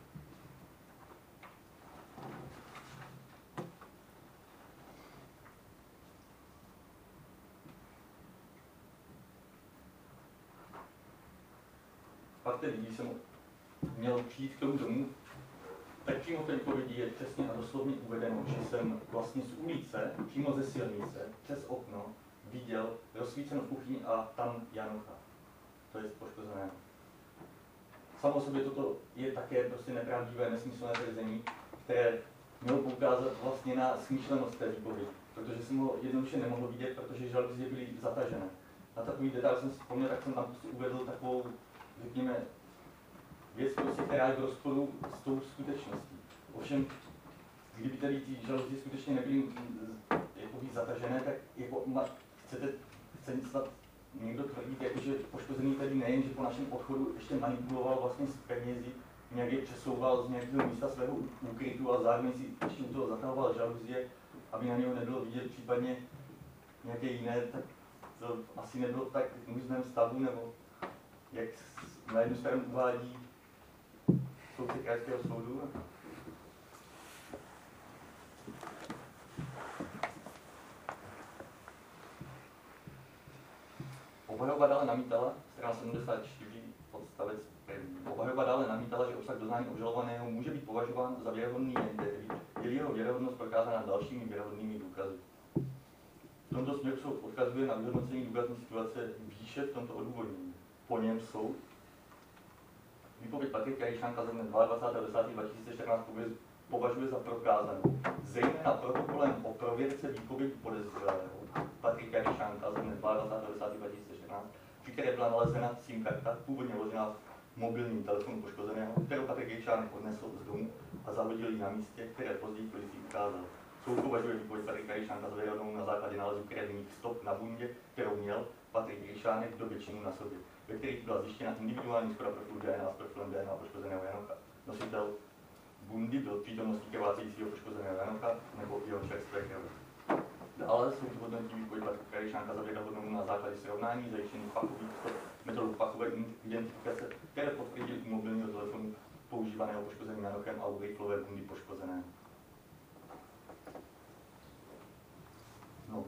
Pak tedy, když jsem měl přijít k tomu domu, tak přímo v té výpovědi je přesně a doslovně uvedeno, že jsem vlastně z ulice, přímo ze silnice, přes okno, viděl rozsvícenou kuchyni a tam Janocha. To je poškozené. Samo o sobě toto je také prostě nepravdivé, nesmyslné tvrzení, které mělo poukázat vlastně na smýšlenost té výpovědi, protože jsem ho jednoduše nemohl vidět, protože žaluzie byly zatažené. Na takový detail jsem si vzpomněl, tak jsem tam prostě uvedl takovou, řekněme, věc, prostě, která je v rozporu s tou skutečností. Ovšem, kdyby tady ty žaluzie skutečně nebyly jakoby zatažené, tak jako, chcete, chcete snad někdo tvrdit, jako, že poškozený tady nejen, že po našem odchodu ještě manipuloval vlastně s penězi, nějak je přesouval z nějakého místa svého úkrytu a zároveň si ještě u toho zatahoval žaluzie, aby na něho nebylo vidět případně nějaké jiné, tak to asi nebylo v tak různém stavu, nebo jak na jednu stranu uvádí soudce krajského soudu. Obhajoba dále namítala, strana sedmdesát čtyři, odstavec první. Obhajoba dále namítala, že obsah doznání obžalovaného může být považován za věrohodný jen tehdy, je jeho věrohodnost prokázána dalšími věrohodnými důkazy. V tomto směru soud odkazuje na vyhodnocení důkazní situace výše v tomto odůvodnění. Po něm soud výpověď Patrika Ryšánka ze dne dvacátého druhého desátého dva tisíce čtrnáct považuje za prokázanou, zejména protokolem o prověrce výpovědi podezřelého Patrika Ryšánka ze dne dvacátého druhého desátého dva tisíce čtrnáct, při které byla nalezena SIM karta, původně vložená v mobilním telefonu poškozeného, kterou Patrik Ryšánek odnesl z domu a zahodil ji na místě, které později policii ukázal. Soud považuje výpověď Patrika Ryšánka za věrohodnou na základě nálezu krevních stop na bundě, kterou měl Patrik Ryšánek v době činu na sobě, ve kterých byla zjištěna individuální shoda profilu D N A s profilem D N A poškozeného Janocha. Nositel bundy byl přítomností krvácejícího poškozeného Janocha nebo jeho čerstvé krve. Dále soud hodnotí výpověď Patrika Ryšánka za věrohodnou na základě srovnání zajištěných pachových stop metodou pachové identifikace, které potvrdily u mobilního telefonu používaného poškozeným Janochem a u riflové bundy poškozeného. No.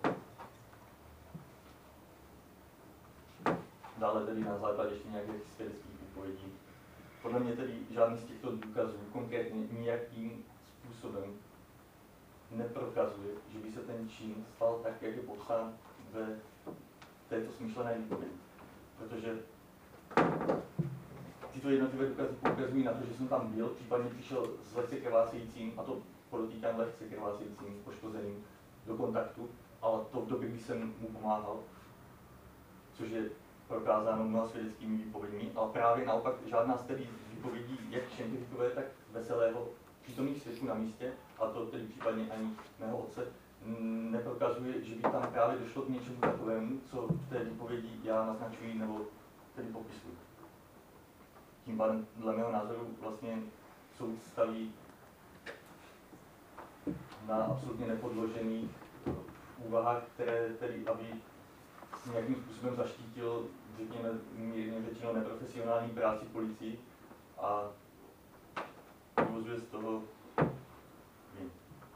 Dále tedy na základě ještě nějakých svědeckých výpovědí. Podle mě tedy žádný z těchto důkazů konkrétně nijakým způsobem neprokazuje, že by se ten čin stal tak, jak je popsán ve této smyšlené výpovědi. Protože tyto jednotlivé důkazy poukazují na to, že jsem tam byl, případně přišel s lehce krvácejícím, a to podotýkám lehce krvácejícím poškozeným do kontaktu, ale to v době, kdy jsem mu pomáhal, což je prokázáno mnoha svědeckými výpověďmi, ale právě naopak žádná z těch výpovědí, jak Šenkelíkové, tak Veselého, přítomných svědků na místě, a to tedy případně ani mého otce, neprokazuje, že by tam právě došlo k něčemu takovému, co v té výpovědi já naznačuji nebo tedy popisuji. Tím pádem, dle mého názoru, vlastně soud staví na absolutně nepodložených úvahách, které tedy, aby s nějakým způsobem zaštítil, řekněme, mírně řečeno, neprofesionální práci policii a vyvozuje z toho vin.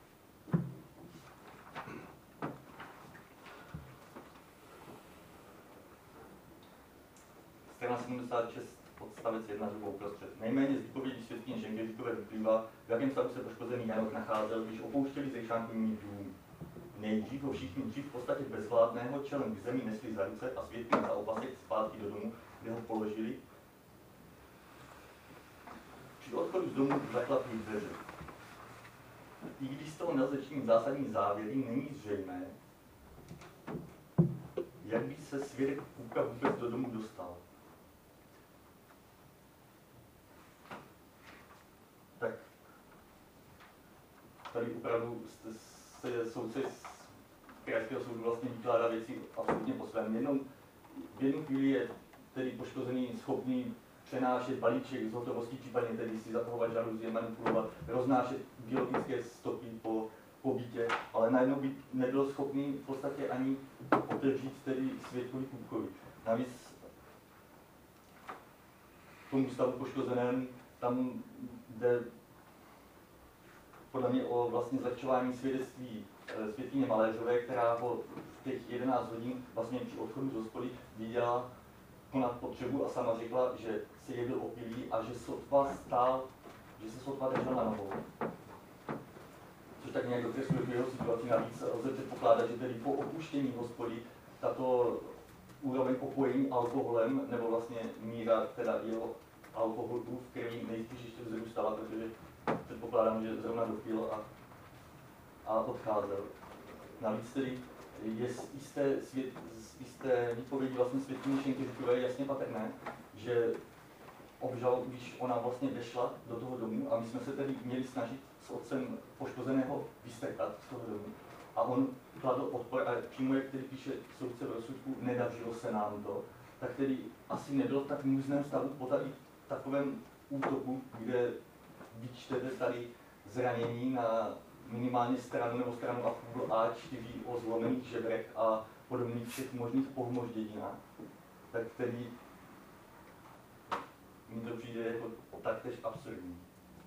Strana sedmdesát šest, odstavec jedna, druhou prostřed. Nejméně z výpovědi svědkyně Šenkelíkové vyplývá, v jakém stavu se poškozený Janok nacházel, když opouštěli Zejšánkovní dům. Nejdřív ho všichni dřív v podstatě bezvládného čelem k zemi nesli za ruce a svědky za opasek zpátky do domu, kde ho položili. Při odchodu z domu zaklapli dveře. I když z toho nelze činit zásadní závěry, není zřejmé, jak by se svědek Půka vůbec do domu dostal. Tak tady opravdu se soudce z krajského soudu vlastně vykládá věci absolutně po svém. Jednou, v jednu chvíli je tedy poškozený schopný přenášet balíček z hotovosti, případně tedy si zatahovat žaluzie, manipulovat, roznášet biologické stopy po, po bytě, ale najednou by nebyl schopný v podstatě ani otevřít tedy svědkovi Půkovi. Navíc tomu stavu poškozenému tam jde podle mě o vlastně zlehčování svědectví svědkyně Maléřové, která ho v těch jedenáct hodin vlastně při odchodu z hospody viděla konat potřebu a sama řekla, že se jedl opilý a že sotva stál, že se sotva držel na nohou. Což tak nějak dokresluje v jeho situaci. Navíc lze předpokládat, že tedy po opuštění hospody tato úroveň opojení alkoholem, nebo vlastně míra teda jeho alkoholu v krvi nejspíš ještě vzrůstala, protože předpokládám, že zrovna dopil a, a odcházel. Navíc tedy je z jisté, svět, z jisté výpovědi vlastně svědkyně Šenkelíkové jasně patrné, že obžal, když ona vlastně vešla do toho domu a my jsme se tedy měli snažit s otcem poškozeného vystrkat z toho domu a on kladl odpor a přímo, jak tedy píše soudce v rozsudku, nedařilo se nám to, tak tedy asi nebylo v tak můzném stavu po tady takovém útoku, kde vyčtete tady zranění na minimálně stranu nebo stranu a půl A čtyři o zlomených žebrech a podobných všech možných pohmoždědinách, tak tedy mi to přijde jako taktéž absurdní.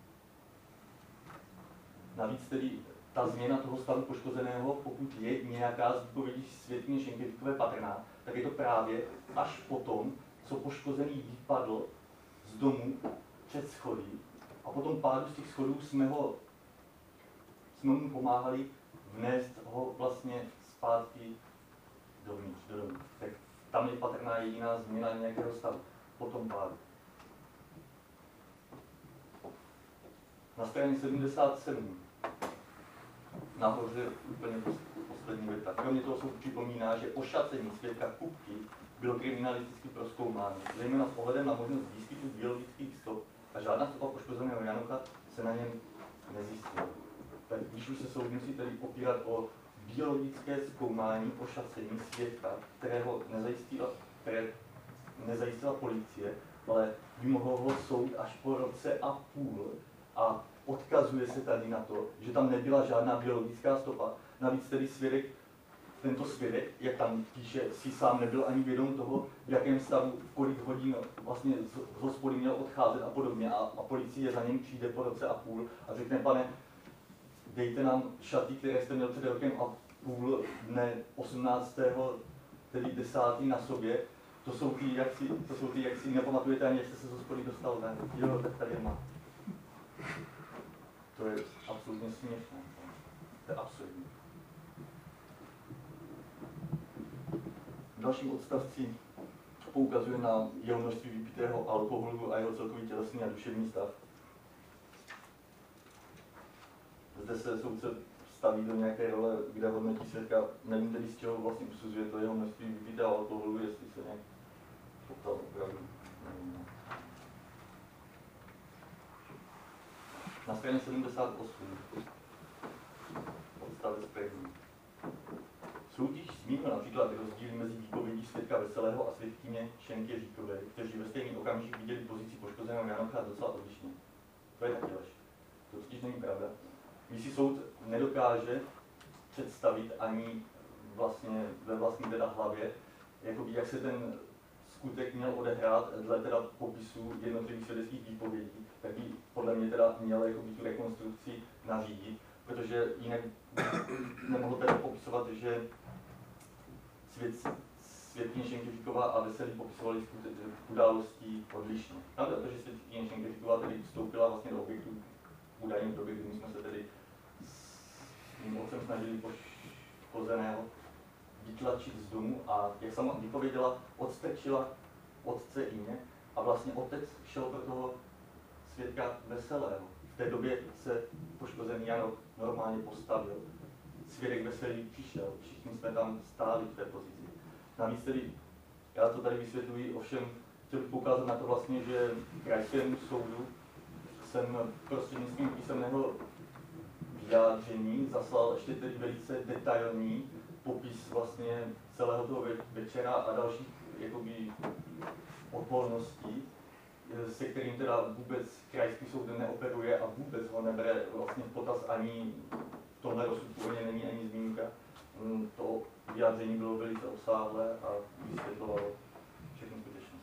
Navíc tedy ta změna toho stavu poškozeného, pokud je nějaká z výpovědí svědkyně Šenkelíkové patrná, tak je to právě až potom, co poškozený vypadl z domu před schody a potom pádu z těch schodů jsme ho jsme mu pomáhali vnést ho vlastně zpátky dovnitř, do domu. Tak tam je patrná jediná změna nějakého stavu po tom pádu. Na straně sedmdesát sedm nahoře úplně poslední věta. Kromě toho soud připomíná, že ošacení svědka Kupky bylo kriminalisticky prozkoumáno, zejména s ohledem na možnost výskytu biologických stop a žádná stopa poškozeného Janocha se na něm nezjistila. Tak když už se soud musí tedy opírat o biologické zkoumání ošacení svědka, kterého nezajistila, které nezajistila policie, ale vymohl ho soud až po roce a půl a odkazuje se tady na to, že tam nebyla žádná biologická stopa. Navíc tedy svědek, tento svědek, jak tam píše, si sám nebyl ani vědom toho, v jakém stavu, v kolik hodin vlastně z hospody měl odcházet a podobně. A, a policie za ním přijde po roce a půl a řekne, pane, dejte nám šaty, které jste měl před rokem a půl dne osmnáctého tedy desátý na sobě. To jsou ty, jak si, to jsou ty, jak si nepamatujete ani, jak jste se z hospody dostal ven. Jo, tak tady má. To je absolutně směšné. To je absurdní. V dalším odstavci poukazuje na jeho množství vypitého alkoholu a jeho celkový tělesný a duševní stav. Zde se soudce staví do nějaké role, kde hodnotí svědka, nevím tedy z čeho vlastně usuzuje to jeho množství vypitého alkoholu, jestli se nějak poptal opravdu. Na straně sedmdesát osm, odstavec první. Soud již zmínil například rozdíly mezi výpovědí svědka Veselého a svědkyně Šenky Říkové, kteří ve stejný okamžik viděli pozici poškozeného Janocha docela odlišně. To je taky lež. To totiž není pravda. Když si soud nedokáže představit ani vlastně ve vlastní teda hlavě, jakoby jak se ten skutek měl odehrát dle teda popisu jednotlivých svědeckých výpovědí, tak by podle mě teda měl jakoby tu rekonstrukci nařídit, protože jinak nemohl teda popisovat, že svět, svědkyně Šenkeříková a Veselý popisovali události odlišně. Tam protože svědkyně Šenkeříková tedy vstoupila vlastně do objektu údajně v době, kdy jsme se tedy s mým otcem snažili poškozeného vytlačit z domu a jak sama vypověděla, odstrčila otce i mě a vlastně otec šel pro toho svědka Veselého. V té době se poškozený Janok normálně postavil. Svědek Veselý přišel, všichni jsme tam stáli v té pozici. Navíc tedy, já to tady vysvětluji, ovšem chtěl bych poukázat na to vlastně, že krajskému soudu jsem prostřednictvím písemného vyjádření zaslal ještě tedy velice detailní popis vlastně celého toho večera a dalších jakoby okolností, se kterým teda vůbec krajský soud neoperuje a vůbec ho nebere vlastně v potaz ani v tomhle rozsudku o něj není ani zmínka. To vyjádření bylo velice obsáhlé a vysvětlovalo všechny skutečnosti.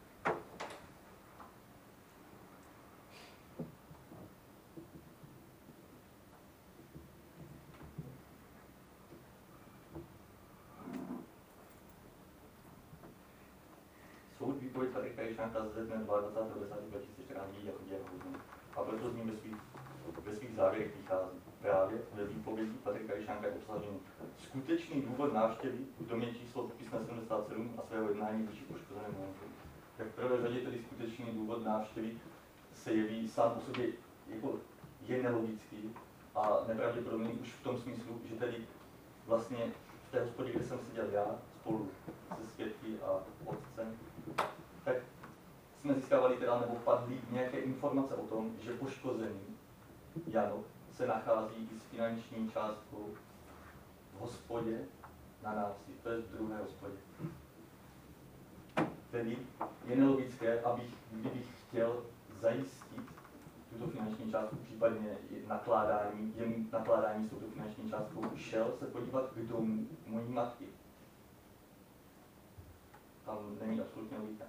Soud výpověď Patrika Ryšánka ze dne dvacátého desátého dva tisíce čtrnáct jako věrohodnou a proto z ní ve svých, ve svých závěrech vychází. Právě ve výpovědi Patrika Ryšánka je obsažen skutečný důvod návštěvy v domě číslo popisné sedmdesát sedm a svého jednání vůči poškozenému Jankovi. Tak v prvé řadě tedy skutečný důvod návštěvy se jeví sám o sobě jako je nelogický a nepravděpodobný už v tom smyslu, že tedy vlastně v té hospodě, kde jsem seděl já spolu se svědky a otcem, tak jsme získávali teda nebo padly nějaké informace o tom, že poškozený Janok se nachází i s finanční částkou v hospodě na návsi, to je v druhé hospodě. Tedy je nelogické, abych, kdybych chtěl zajistit tuto finanční částku, případně nakládání, jemu nakládání s touto finanční částkou, šel se podívat k domu mojí matky. Tam není absolutně logika.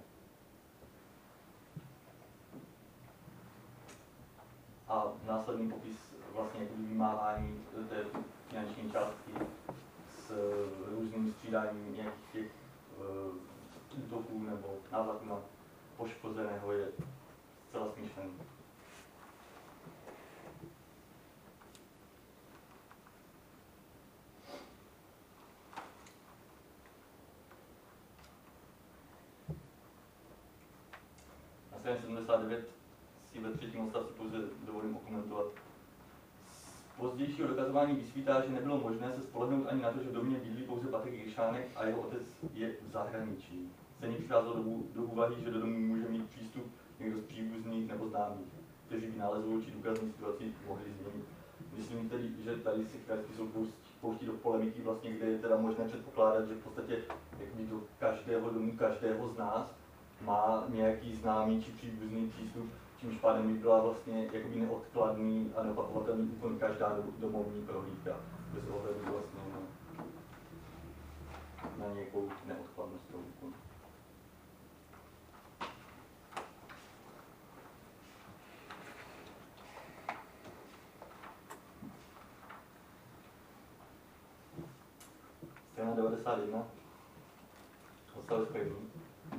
A následný popis vlastně vymáhání té finanční částky s různým střídáním nějakých těch uh, útoků nebo nátlaků na poškozeného je zcela smyšlený. Na straně sedmdesát devět si ve třetím odstavci pouze dovolím okomentovat. Z pozdějšího dokazování vysvítá, že nebylo možné se spolehnout ani na to, že v domě bydlí pouze Patrik Ryšánek a jeho otec je v zahraničí. Stejně přicházelo do, do úvahy, že do domu může mít přístup někdo z příbuzných nebo známých, kteří by nálezovou či důkazní situaci mohli změnit. Myslím tedy, že tady si krajský soud pouští do polemiky, vlastně, kde je teda možné předpokládat, že v podstatě jakoby do každého domu, každého z nás má nějaký známý či příbuzný přístup, čímž pádem by byla vlastně jakoby neodkladný a neopakovatelný úkon každá domovní prohlídka, bez ohledu vlastně na, na nějakou neodkladnost toho úkonu. Strana devadesát jedna, odstavec první,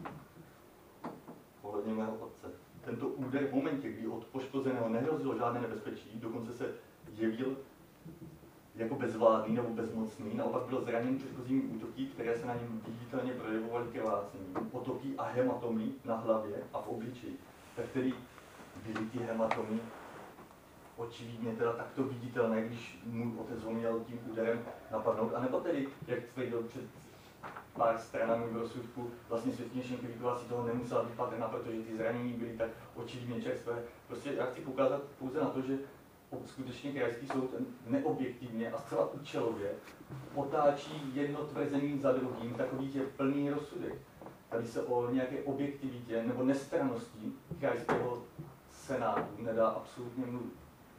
ohledně mého otce. Tento úder v momentě, kdy od poškozeného nehrozilo žádné nebezpečí, dokonce se jevil jako bezvládný nebo bezmocný, naopak byl zraněn předchozími útoky, které se na něm viditelně projevovaly krvácením, otoky a hematomy na hlavě a v obličeji. Tak tedy byly ty hematomy očividně teda takto viditelné, když můj otec ho měl tím úderem napadnout, anebo tedy, jak tvrdil před pár stranami v rozsudku, vlastně Světně Šenkelíková si toho nemusela být patrná, protože ty zranění byly tak očividně čerstvé. Prostě já chci poukázat pouze na to, že skutečně krajský soud neobjektivně a zcela účelově otáčí jedno tvrzení za druhým, takový je plný rozsudek. Tady se o nějaké objektivitě nebo nestrannosti krajského senátu nedá absolutně mluvit.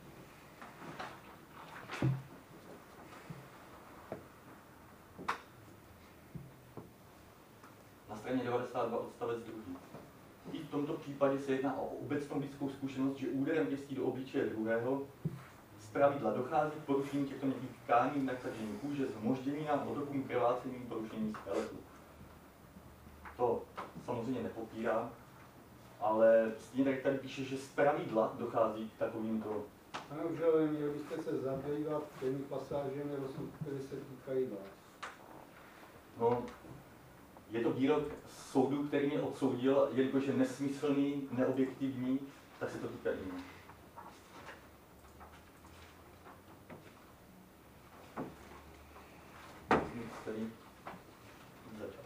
Na straně devadesát dva odstavec druhý. I v tomto případě se jedná o obecnou lidskou zkušenost, že úderem pěstí do obličeje druhého zpravidla dochází k porušení těchto měkkých tkání, nakřačení kůže, zmožděninám, otokům, krvácením, porušení skeletu. To samozřejmě nepopírám, ale stejně tak tady píše, že zpravidla dochází k takovýmto.
Pane Užele, měli byste se zabývat těmi pasážemi rozsudku, které se týkají vás.
No, je to výrok soudu, který mě odsoudil, jelikož je nesmyslný, neobjektivní, tak se to týká i mě. Který začal.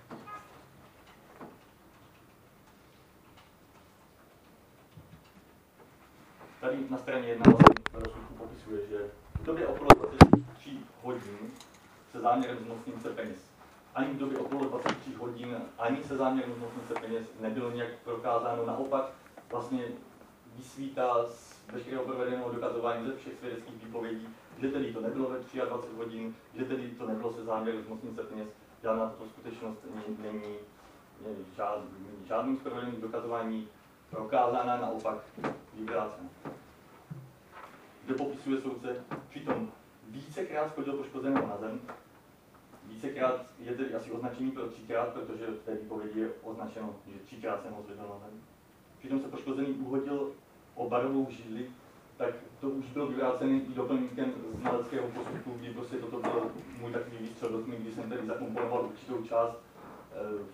Tady na straně jedna rozsudku popisuje, že v době okolo dvaceti tří hodin se záměrem zmocněnce peněz. Ani v době okolo dvaceti tří hodin, ani se záměrem zmocněnce peněz nebylo nějak prokázáno. Naopak vlastně vysvítá z veškerého provedeného dokazování ze všech svědeckých výpovědí, že tedy to nebylo ve dvacet tři hodin, že tedy to nebylo se záměrem zmocněnce peněz. Žádná tato skutečnost není, není, není žád, žádným z provedených dokazování prokázána, naopak vyvrácena. Kde popisuje soudce, přitom vícekrát schodil poškozeného na zem, vícekrát je tedy asi označení pro třikrát, protože v té výpovědi je označeno, že třikrát jsem ho zvedl na zem. Přitom se poškozený uhodil o barovou židli, tak to už bylo vyvrácený i doplňkem znaleckého posudku, kdy prostě toto byl můj takový výstřel do tmy, kdy jsem tedy zakomponoval určitou část e,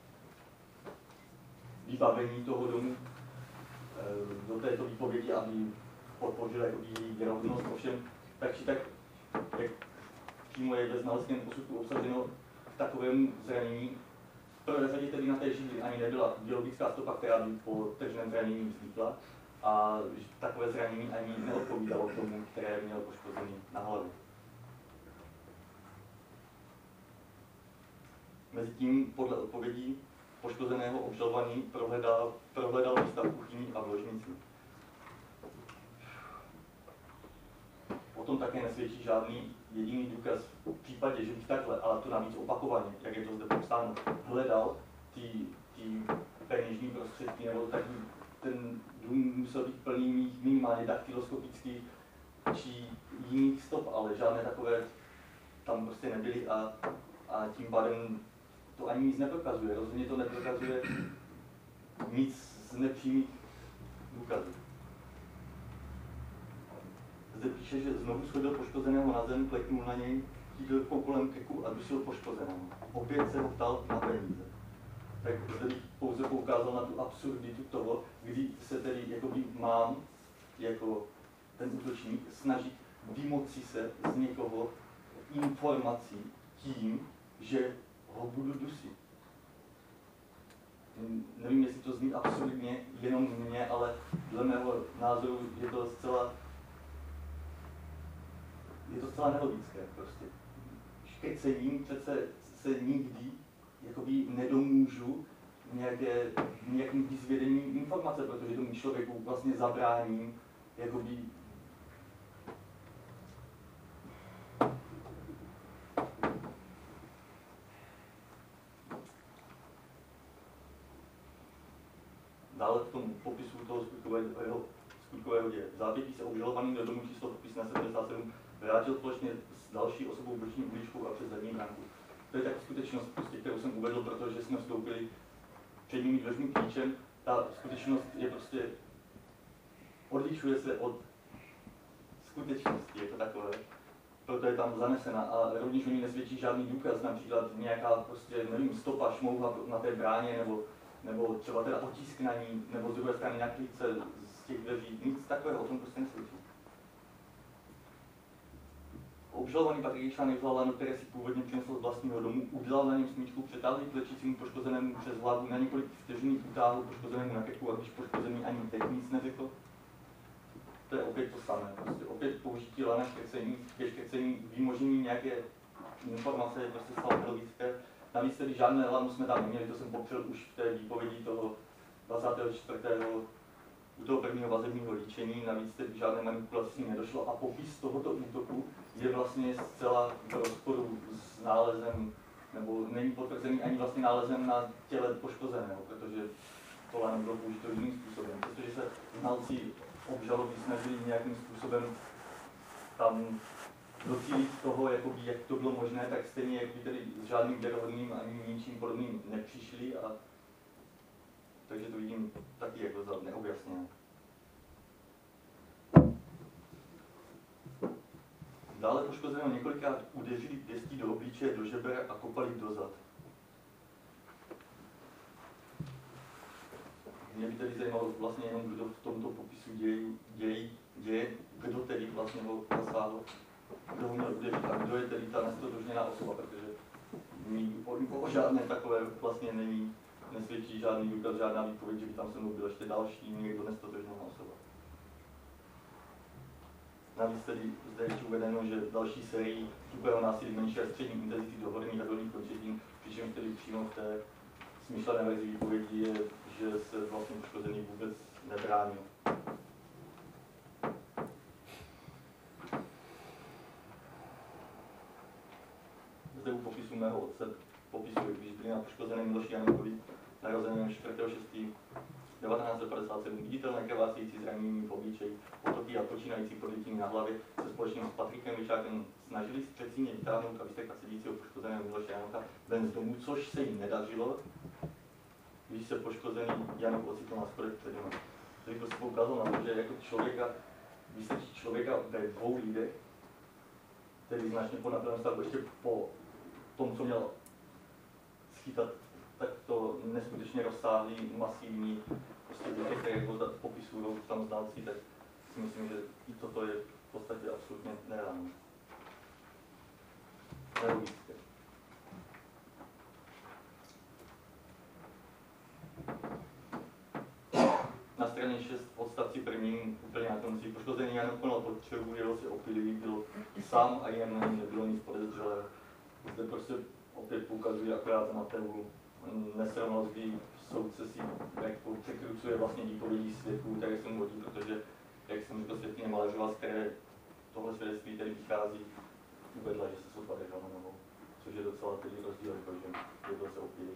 vybavení toho domu e, do této výpovědi, aby podpořil jako její věrohodnost. Ovšem, tak či tak, jak přímo je ve znaleckém posudku obsaženo k takovému zranění, v prvé řadě tedy na té židli ani nebyla biologická stopa, která by po tržném zranění vznikla, a takové zranění ani neodpovídalo k tomu, které měl poškozený na hlavě. Mezitím podle odpovědí poškozeného obžalovaný prohledal, prohledal místa v kuchyni a v ložnici. O tom také nesvědčí žádný jediný důkaz v případě, že bych takhle, ale to navíc opakovaně, jak je to zde popsáno, hledal ty, ty peněžní prostředky, nebo tak ten dům musel být plný minimálně daktyloskopických či jiných stop, ale žádné takové tam prostě nebyly a, a tím pádem to ani nic neprokazuje. Rozhodně to neprokazuje nic z nepřímých důkazů. Zde píše, že znovu schodil poškozeného na zem, kleknul na něj, chytil kolem krku a dusil poškozeného. Opět se ho ptal na peníze. Tak zde bych pouze poukázal na tu absurditu toho, kdy se tedy jakoby mám, jako ten útočník, snažit vymoci se z někoho informací tím, že ho budu dusit. Nevím, jestli to zní absurdně jenom mně, ale dle mého názoru je to zcela je to zcela nelogické prostě. Škrcením přece se nikdy jakoby nedomůžu nějaké, nějakým vyzvědením informace, protože tomu člověku vlastně zabráním jakoby dále v tom popisu toho skutkového, skutkového děje. V zápětí se obžalovaný do domu číslo popis na sedmdesát sedm vrátil společně s další osobou boční uličkou a přes zadní bránku. To je tak skutečnost, prostě, kterou jsem uvedl, protože jsme vstoupili předními dveřním klíčem. Ta skutečnost je prostě, odlišuje se od skutečnosti, je to takové. proto je tam zanesena a rovněž o ní nesvědčí žádný důkaz, například nějaká prostě, nevím, stopa, šmouha na té bráně, nebo, nebo třeba teda otisk na ní, nebo z druhé strany nějaký klíce z těch dveří, nic takového o tom prostě nesvědčí. Obžalovaný Patrik Ješán nevzal lano, které si původně přinesl z vlastního domu, udělal na něm smyčku, přetáhl ji k lečícímu poškozenému přes hlavu, na několik vteřin utáhl poškozenému na krku, a když poškozený ani teď nic neřekl. To je opět to samé, prostě opět použití lana škrcení, ke škrcení, vymožení nějaké informace je prostě zcela nelogické. Navíc tedy žádné lano jsme tam neměli, to jsem popřel už v té výpovědi toho dvacátého čtvrtého u toho prvního vazebního líčení, navíc tedy žádné manipulaci s ním nedošlo a popis tohoto útoku je vlastně zcela v rozporu s nálezem, nebo není potvrzený ani vlastně nálezem na těle poškozeného, protože to lano bylo použito jiným způsobem. Protože se znalci obžaloby snažili nějakým způsobem tam docílit toho, jakoby, jak to bylo možné, tak stejně jak by tedy s žádným věrohodným ani ničím podobným nepřišli, a takže to vidím taky jako za neobjasněné. Dále poškozeného několikrát udeřili pěstí do obličeje, do žeber a kopali do zad. Mě by tedy zajímalo vlastně jenom, kdo v tomto popisu děje, děje, děje kdo tedy vlastně ho zasáhl, kdo ho měl udeřit a kdo je tedy ta nestotožněná osoba, protože o, o žádné takové vlastně není, nesvědčí žádný důkaz, žádná výpověď, že by tam se mnou byl ještě další někdo nestotožněná osoba. Navíc tedy zde ještě uvedeno, že další sérii tupého násilí menší a střední intenzity do horních a dolních končetin, přičemž tedy přímo v té smyšlené verzi výpovědi je, že se vlastně poškozený vůbec nebránil. Zde u popisu mého otce popisuje, když byli na poškozeném Miloši Jankovi, narozeném čtvrtého šestého devatenáct set padesát sedm, viditelné krvácející zranění v obličeji, potoky a počínající podvětiny na hlavě se společně s Patrikem Vyčákem snažili z předsíně vytáhnout a vystrkat sedícího poškozeného Miloše Janka ven z domu, což se jim nedařilo, když se poškozený Janok ocitl na schodech před ním. Takže to se poukázalo na to, že jako člověka, vystrčí člověka ve dvou lidech, který značně po naplném stavu, ještě po tom, co měl schytat, tak to neskutečně rozsáhlý, masivní, prostě věci, které ho popisují tam znalci, tak si myslím, že i toto je v podstatě absolutně nereálné. Nelogické. Na straně šest odstavci prvním úplně na konci poškozený Jan konal potřebu, jel si opilý, byl sám a jen na něm nebylo nic podezřelého. Zde prostě opět poukazuje akorát na tu nesrovnalost, kdy soudce si jako překrucuje vlastně výpovědí svědků, které se mu hodí, protože, jak jsem řekl, svědkyně Maleřová, z které tohle svědectví tedy vychází, uvedla, že se sotva držel na nohou, což je docela tedy rozdíl, protože jedlo se opilý.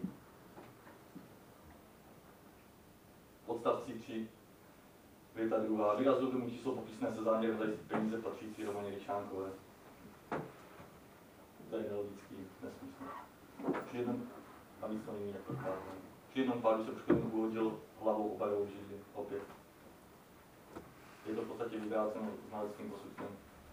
Odstavci tři, věta druhá. Výraz do domu číslo popisné se záměrem zajistit peníze patřící Romaně Ryčánkové. To je nelogický nesmysl. Při jednom, a víc to není jako pádem. Při jednom pádu se poškozený uhodil hlavou o barovou židli. Opět. Je to v podstatě vyvráceno znaleckým posudkem.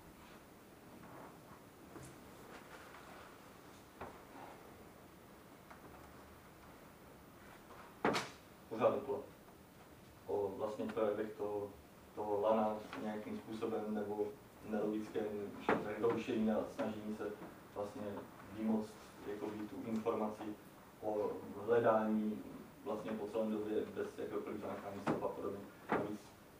Pořád dokola. O vlastně projevech toho, toho lana nějakým způsobem nebo nelogickém rušení a snažení se vlastně vymoct jakoby, tu informaci o hledání vlastně po celém době bez jakéhokoliv zanechání stop a podobně. Navíc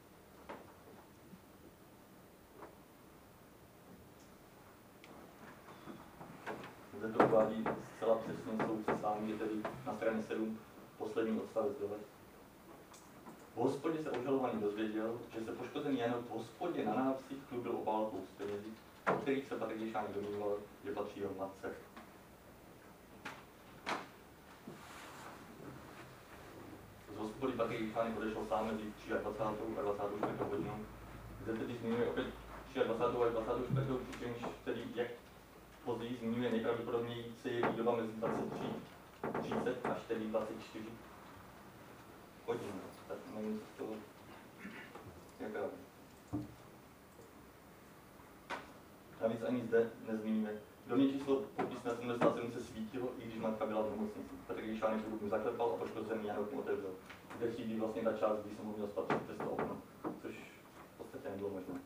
zde to uvádí zcela přesně soudce sám, že tedy na straně sedm poslední odstavec dole. V hospodě se obžalovaný dozvěděl, že se poškozený Jan v hospodě na návsi chlubil obálkou z penězí, o kterých se Patrik Ješánek domníval, že patří jeho matce. Z hospody Patrik Ješánek odešel sám mezi dvacátou třetí a dvacátou čtvrtou hodinou. Zde tedy zmiňuje opět dvacátou třetí a dvacátou čtvrtou přičemž tedy, jak později zmiňuje, nejpravděpodobněji se jeví doba mezi dvacet tři třicet až tedy dvacet čtyři hodin. Tak nevím, co to jaká. nic ani zde nezmíníme. Domě číslo popisné sedmdesát sedm se svítilo, i když matka byla v nemocnici. Petr Gryšánek se mu zaklepal a poškozený Janok mu otevřel. Zde chybí vlastně ta část, kdy jsem ho měl spatřit přes to okno, což v podstatě nebylo možné.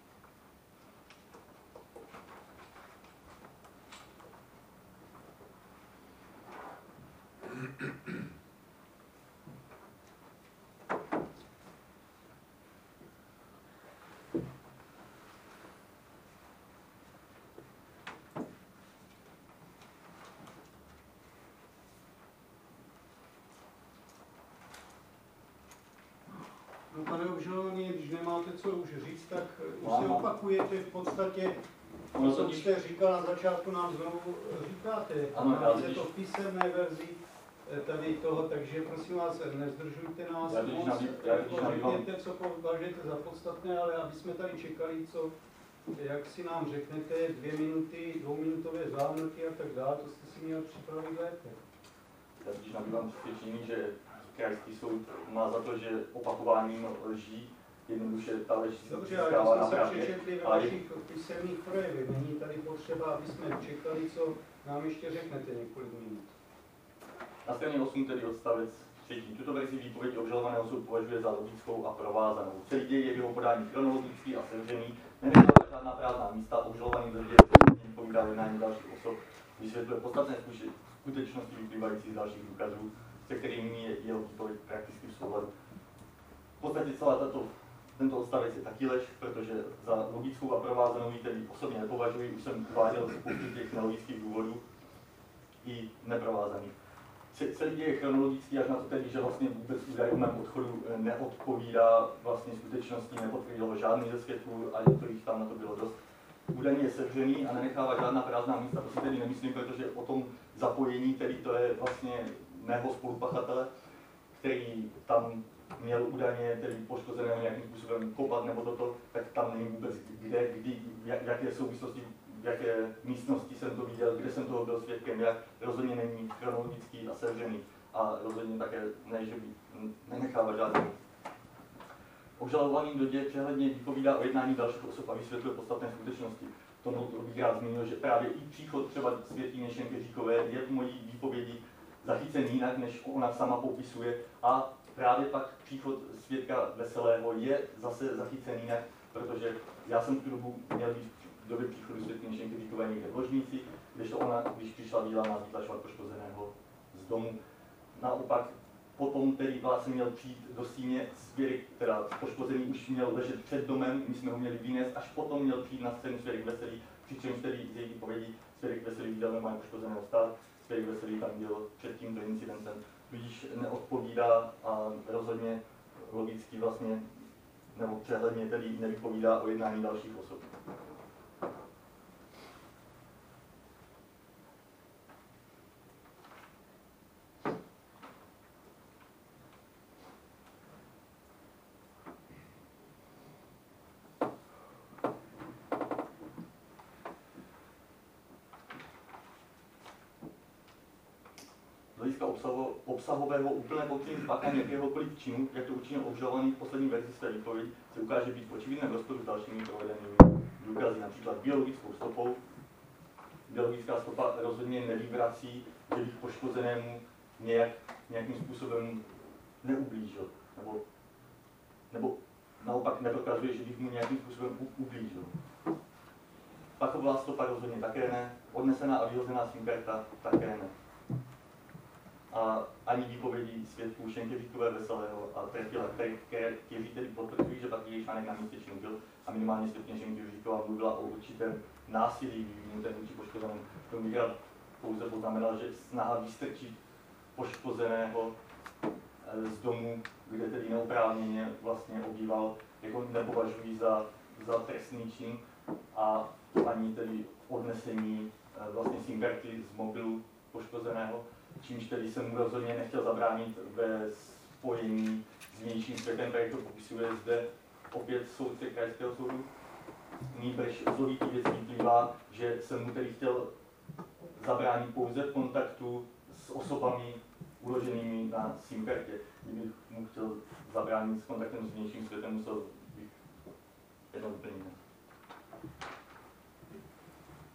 No, pane obžalovaný, když nemáte co už říct, tak už
Mám.
se opakujete v podstatě,
Ono
co
totiž-
jste říkal na začátku, nám znovu říkáte.
Ano, já
Máte
totiž-
to v písemné verzi eh, tady toho, takže prosím vás, nezdržujte nás
Já totiž
moc,
nabí- já totiž
jako
nabývám-
řekněte, co považujete za podstatné, ale aby jsme tady čekali, co, jak si nám řeknete, dvě minuty, dvouminutové zámlky a tak dále, to jste si měl připravit lépe.
Já totiž nabývám přesvědčení, že krajský soud má za to, že opakováním lží jednoduše ta lež
Dobře, ale
získává
to
na
jsme se
pravdě.
přečetli ve
ale-
vašich písemných projevech. Není tady potřeba, aby jsme čekali, co nám ještě řeknete několik minut.
Na straně osm tedy odstavec třetí. Tuto verzi výpovědi obžalovaného soud považuje za logickou a provázanou. Celý děj je v jeho podání chronologický a sevřený, nenechává žádná prázdná místa, obžalovaný zadě vypovídá jednání dalších osob, vysvětluje podstatné skutečnosti vyplývající z dalších důkazů, se kterými je jeho výpověď prakticky v souladu. V podstatě celá tato, tento odstavec je taky lež, protože za logickou a provázanou ji tedy osobně nepovažuji, už jsem uváděl spoustu těch nelogických důvodů i neprovázaných. Celý děj je chronologický až na to tedy, že vlastně vůbec údaj o mém odchodu neodpovídá vlastně skutečnosti, nepotvrdilo žádný ze svědků a to jich tam na to bylo dost. Údajně je sevřený a nenechává žádná prázdná místa, to si tedy nemyslím, protože o tom zapojení, tedy to je vlastně mého spolupachatele, který tam měl údajně tedy poškozeného nějakým způsobem kopat nebo toto, tak tam není vůbec kde, kdy, v jaké souvislosti, v jaké místnosti jsem to viděl, kde jsem toho byl svědkem, jak rozhodně není chronologický a sevřený a rozhodně také ne, že by nenechává žádný. Obžalovaný dodě přehledně vypovídá o jednání dalších osob a vysvětluje podstatné skutečnosti. Tomu bych rád zmínil, že právě i příchod třeba Světlíny Šenkeříkové je v mojí výpovědi zachycen jinak, než ona sama popisuje a právě pak příchod svědka Veselého je zase zachycen jinak, protože já jsem v tu dobu měl být v době příchodu Světlíny Šenkeříkové někde v ložnici, kdežto ona, když přišla díla, nás vytlačovat poškozeného z domu. Naopak potom tedy vlastně měl přijít do síně svědek, teda poškozený už měl ležet před domem, my jsme ho měli vynést, až potom měl přijít na scénu svědek Veselý, přičemž tedy z její výpovědi svědek Veselý viděl normálně poškozeného stát, svědek Veselý tam byl před tímto incidentem, tudíž neodpovídá a rozhodně logicky vlastně, nebo přehledně tedy nevypovídá o jednání dalších osob. Z hlediska obsahového úplné popření spáchání jakéhokoliv činu, jak to učinil obžalovaný v poslední verzi své výpovědi, se ukáže být v očividném rozporu s dalšími provedenými důkazy, například biologickou stopou. Biologická stopa rozhodně nevyvrací, že bych poškozenému nějak, nějakým způsobem neublížil, nebo, nebo naopak neprokazuje, že bych mu nějakým způsobem ublížil. Pachová stopa rozhodně také ne, odnesená a vyhozená simperta také ne. A ani výpovědi svědků Šenkeříkové, Veselého a Tretila, kteří tedy potvrdují, že Petr Gryšánek na místě činu byl a minimálně Světlína Šenkeříková mluvila o určitém násilí vyvinutém vůči poškozenému. To bych rád pouze poznamenal, že snaha vystrčit poškozeného z domu, kde tedy neoprávněně vlastně obýval, jako nepovažují za, za trestný čin a ani tedy odnesení vlastně simperty z mobilu poškozeného, čímž tedy jsem mu rozhodně nechtěl zabránit ve spojení s vnějším světem, jak to popisuje zde opět soudce krajského soudu. Nýbrž z logiky věcí vyplývá, že jsem mu tedy chtěl zabránit pouze v kontaktu s osobami uloženými na simpertě. Kdybych mu chtěl zabránit s kontaktem s vnějším světem, musel bych jedno úplně jiné.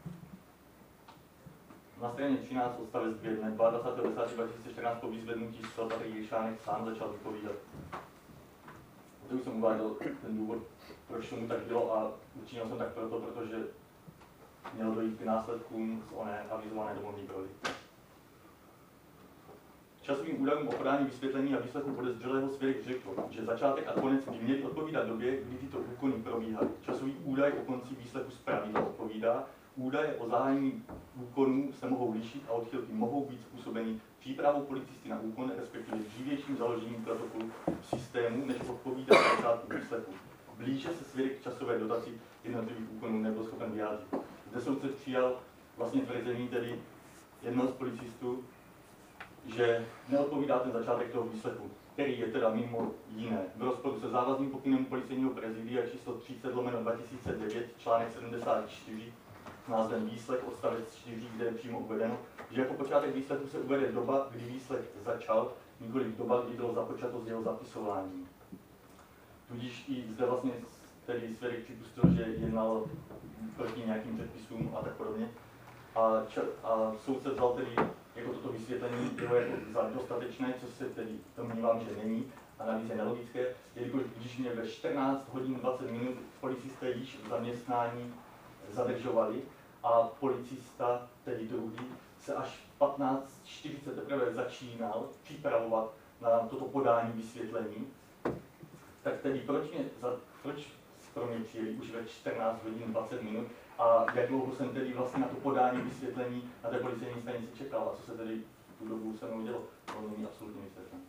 na straně třináct odstavec dvě dne dvacátého desátého desátého dva tisíce čtrnáct po vyzvednutí z Patrik Ješánek sám začal vypovídat. To už jsem uváděl ten důvod, proč tomu tak bylo a učinil jsem tak proto, protože mělo dojít k následkům z oné avizované domovní prohry. Časovým údajům o podání vysvětlení a výslechu podezřelého svědek řekl, že začátek a konec by měly odpovídat době, kdy tyto úkony probíhaly. Časový údaj o konci výslechu zpravidla odpovídá. Údaje o zahájení úkonů se mohou lišit a odchylky mohou být způsobeny přípravou policisty na úkon, respektive dřívějším založením protokolu v systému, než odpovídá začátku výslechu. Blíže se svědek časové dotaci jednotlivých úkonů nebyl schopen vyjádřit. Zde soudce přijal vlastně tvrzení tedy jednoho z policistů, že neodpovídá ten začátek toho výslechu, který je teda mimo jiné v rozporu se závazným pokynem policejního prezidia číslo třicet lomeno dva tisíce devět, článek sedmdesát čtyři, s názvem výslech odstavec čtyři, kde je přímo uvedeno, že jako počátek výslechu se uvede doba, kdy výslech začal, nikoliv doba, kdy bylo započato s jeho zapisováním. Tudíž i zde vlastně tedy svědek připustil, že jednal proti nějakým předpisům a tak podobně. A, ča- a soudce vzal tedy jako toto vysvětlení jeho jako za dostatečné, co se tedy domnívám, že není, a navíc je nelogické, jelikož když mě ve čtrnáct hodin dvacet minut policisté již v zaměstnání zadržovali a policista, tedy druhý, se až v patnáct čtyřicet teprve začínal připravovat na toto podání vysvětlení, tak tedy proč, mě, za, proč pro mě přijeli už ve čtrnáct hodin dvacet minut a jak dlouho jsem tedy vlastně na to podání vysvětlení na té policejní stanici čekal a co se tedy v tu dobu se mnou dělo, to není absolutně vysvětlené.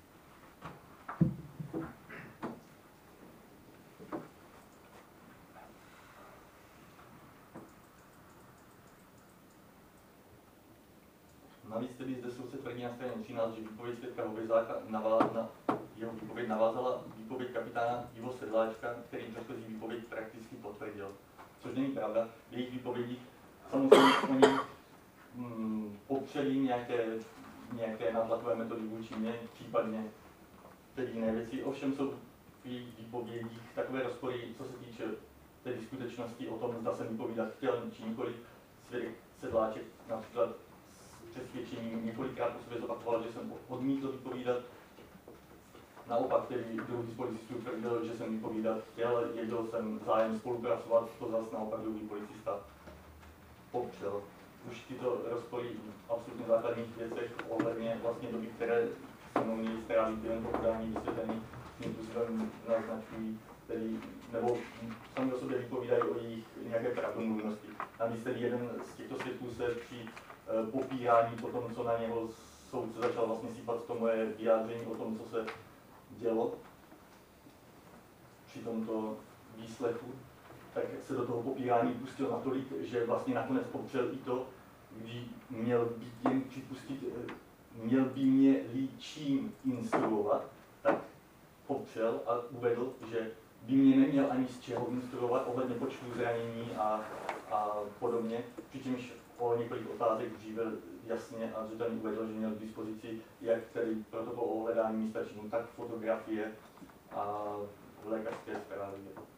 Navíc tedy zde soudce tvrdí na straně třináct, že výpověď svědka Hovězáka navázala, jeho výpověď navázala výpověď kapitána Ivo Sedláčka, který předchozí výpověď prakticky potvrdil. Což není pravda, v jejich výpovědích samozřejmě oni mm, popřeli nějaké, nějaké nátlakové metody vůči mě, případně tedy jiné věci. Ovšem jsou v jejich výpovědích takové rozpory, co se týče tedy skutečnosti o tom, zda jsem vypovídat chtěl či nikoliv. Svědek Sedláček například přesvědčením několikrát po sobě zopakoval, že jsem odmítl vypovídat. Naopak tedy druhý z policistů tvrdil, že jsem vypovídat chtěl, jedl jsem zájem spolupracovat, to zase naopak druhý policista popřel. Už tyto rozpory v absolutně základních věcech ohledně vlastně doby, které se mnou měli strávit během toho podání vysvětlení, tím způsobem naznačují, tedy, nebo sami o sobě vypovídají o jejich nějaké pravdomluvnosti. Navíc tedy jeden z těchto svědků se při popírání po tom, co na něho soudce začal vlastně sípat to moje vyjádření o tom, co se dělo při tomto výslechu, tak se do toho popírání pustil natolik, že vlastně nakonec popřel i to, kdy měl by jen připustit, měl by mě čím instruovat, tak popřel a uvedl, že by mě neměl ani z čeho instruovat ohledně počtu zranění a, a podobně, přičemž o několik otázek dříve jasně a zřetelně uvedl, že měl k dispozici jak tedy protokol o hledání místa činu, tak fotografie a lékařské zprávy.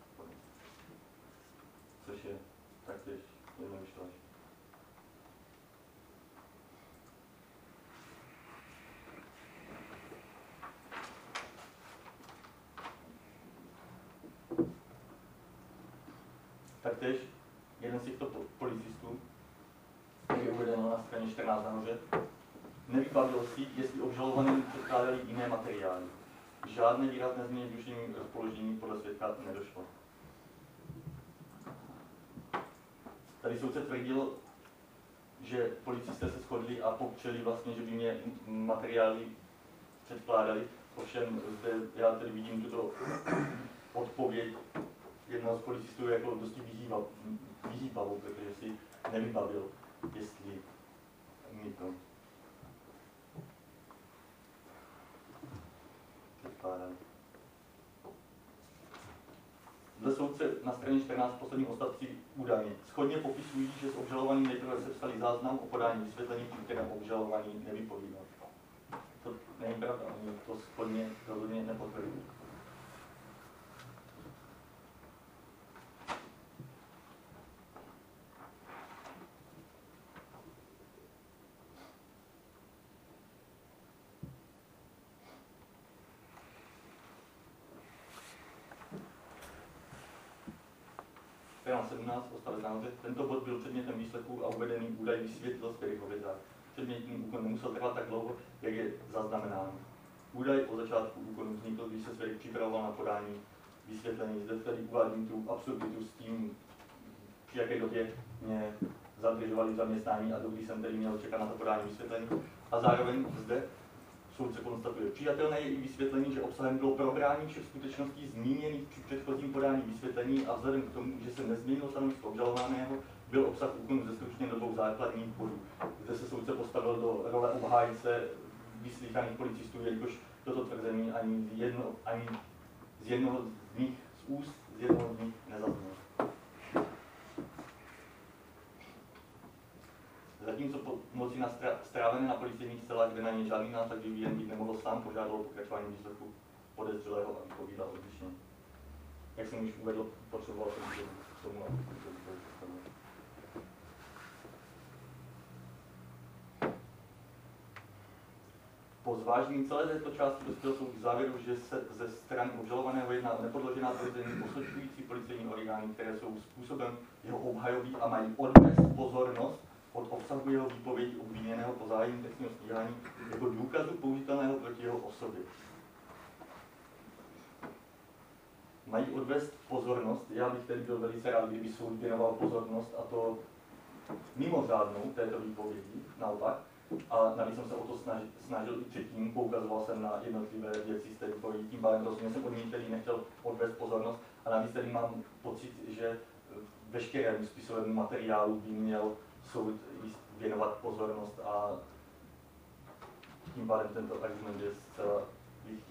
Což je taktéž jednoduše lež. Taktéž jeden z těchto policistů, jak je uvedeno na straně čtrnáct nahoře, nevybavil si, jestli obžalovaným předkládali jiné materiály. Žádné výrazné změny v duševním rozpoložení podle svědka nedošlo. Tady soudce tvrdil, že policisté se shodli a popřeli vlastně, že by mě materiály předkládali. Ovšem zde já tedy vidím tuto odpověď jednoho z policistů jako dosti vyhýbavou, protože si nevybavil, jestli mi to předkládali. Dle soudce na straně čtrnáct v posledním odstavci údajně shodně popisují, že s obžalovaným nejprve sepsali záznam o podání vysvětlení, při kterém obžalovaný nevypovídal. To není pravda, oni to shodně rozhodně nepotvrdují. strana sedmnáct, odstavec nahoře, tento bod byl předmětem výslechu a uvedený údaj vysvětlil z věřovězách. Předmětný úkon nemusel trvat tak dlouho, jak je zaznamenán. Údaj o začátku úkonu vznikl, když se svědek připravoval na podání vysvětlení. Zde tedy uvádím tu absurditu s tím, při jaké době mě zadržovali v zaměstnání a dokdy jsem tedy měl čekat na to podání vysvětlení. A zároveň zde soudce konstatuje, přijatelné je i vysvětlení, že obsahem bylo probrání všech skutečností zmíněných při předchozím podání vysvětlení a vzhledem k tomu, že se nezměnilo stanovisko obžalovaného, byl obsah úkonu zestručněn do dvou základních bodů. Zde se soudce postavil do role obhájce vyslýchaných policistů, jelikož toto tvrzení ani z, jedno, ani z jednoho z nich, z úst z jednoho z nich nezaznělo. Zatímco pomocí na strávené na policejních celách, kde na něj žádný nátlak vyvíjen být nemohl, sám požádal o pokračování výsledku podezřelého a vypovídal odlišně. Jak jsem už uvedl, potřeboval jsem k tomu, aby to bylo. Po zvážení celé této části dospěl soud k závěru, že se ze strany obžalovaného jedná o nepodložená tvrzení osočující policejní orgány, které jsou způsobem jeho obhajobí a mají odvést pozornost od obsahu jeho výpovědi obviněného po zahájení trestního stíhání jako důkazu použitelného proti jeho osobě. Mají odvést pozornost, já bych tedy byl velice rád, kdyby soud věnoval pozornost, a to mimořádnou této výpovědi, naopak. A navíc jsem se o to snažil, snažil i předtím, poukazoval jsem na jednotlivé věci z té výpovědi, tím pádem rozumím jsem od ní tedy nechtěl odvést pozornost a navíc tedy mám pocit, že veškerému spisovému materiálu by měl soud věnovat pozornost a tím pádem tento argument je zcela lichý.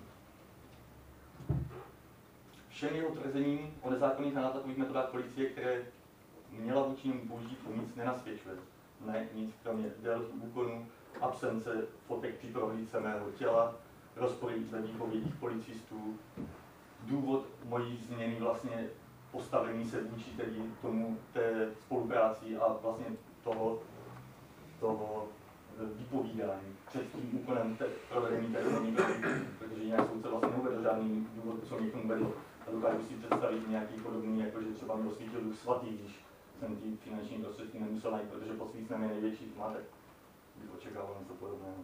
Všem jeho tvrzením o nezákonných a nátlakových metodách policie, které měla vůči němu použít, nic nenasvědčuje. Ne, nic kromě délky úkonů, absence fotek při prohlídce mého těla, rozpory ve výpovědích policistů, důvod mojí změny vlastně postavení se vůči tedy tomu té spolupráci a vlastně toho, toho vypovídání před tím úkonem te, provedení té změny, protože jinak soudce vlastně neuvedl žádný důvod, co mě k tomu vedlo. A dokážu si představit nějaký podobný, jako že třeba mě osvítil Duch Svatý, když jsem ty finanční prostředky nemusel najít, protože pod svícnem je největší tma, tak bych očekával něco podobného.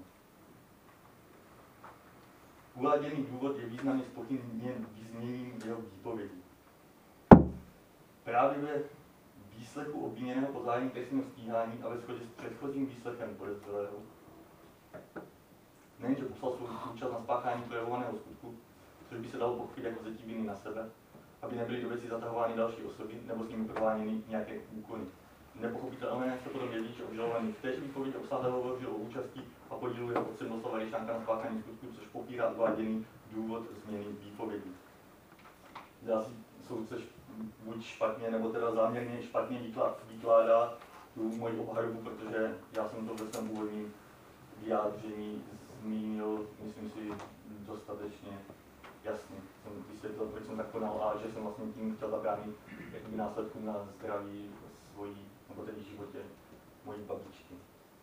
Uváděný důvod je významně zpochybněn vyzněním jeho výpovědí. Právě ve výslechu obviněného po zahájení trestního stíhání a ve shodě s předchozím výslechem podezřelého nejenže poslal svou účast na spáchání projevovaného skutku, což by se dalo pochopit jako vzetí viny na sebe, aby nebyly do věci zatahovány další osoby nebo s nimi prováděny nějaké úkony. Nepochopitelné se potom jeví, že obžalovaný v též výpovědi obsáhle hovořil o účasti a podílu jeho otce Miloslava Ryšánka na spáchání skutku, což popírá uváděný důvod změny výpovědi. Zde si soudce buď špatně, nebo teda záměrně špatně vykládá tu moji obhajobu, protože já jsem to ve svém původním vyjádření zmínil, myslím si, dostatečně jasně. Jsem vysvětlil, proč jsem tak konal a že jsem vlastně tím chtěl zabránit jakým následkům na zdraví svojí, nebo tedy životě mojí babičky.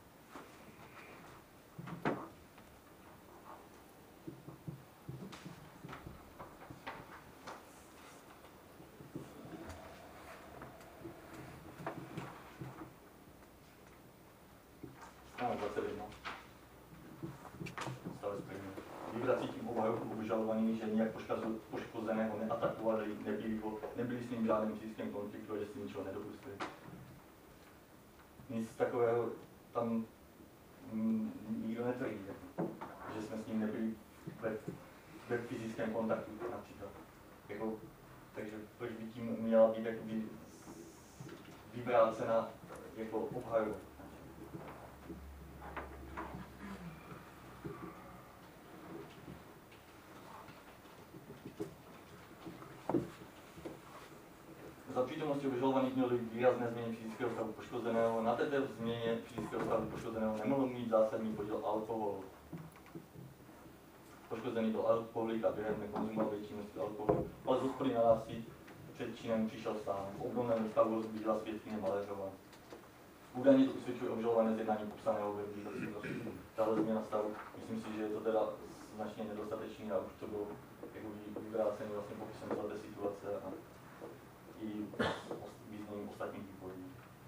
Strana dvacet jedna. Vyvrací tím obhajobu obžalovaný, že nijak poškozeného neatakovali, nebyli, ho, nebyli s ním v žádném fyzickém konfliktu a že si ničeho nedopustili. Nic takového tam mm, nikdo netvrdí, že jsme s ním nebyli ve, ve fyzickém kontaktu například. Jako, takže proč by tím měla být jakoby vyvrácena jako obhajoba? Za přítomnosti obžalovaných mělo dojít výrazné změně fyzického stavu poškozeného. Na této změně fyzického stavu poškozeného nemohl mít zásadní podíl alkoholu. Poškozený byl alkoholik a během nekonzumoval větší množství alkoholu, ale z hospody na lásky před činem přišel sám. V obdobném stavu byla světkyně Maléřová. Údajně to usvědčuje obžalované z jednání popsaného ve výzvacím rozsudku. Tahle změna stavu, myslím si, že je to teda značně nedostatečný a už to bylo jako vyvrácený vlastně popisem celé té situace. A i s významem ostatních výpovědí.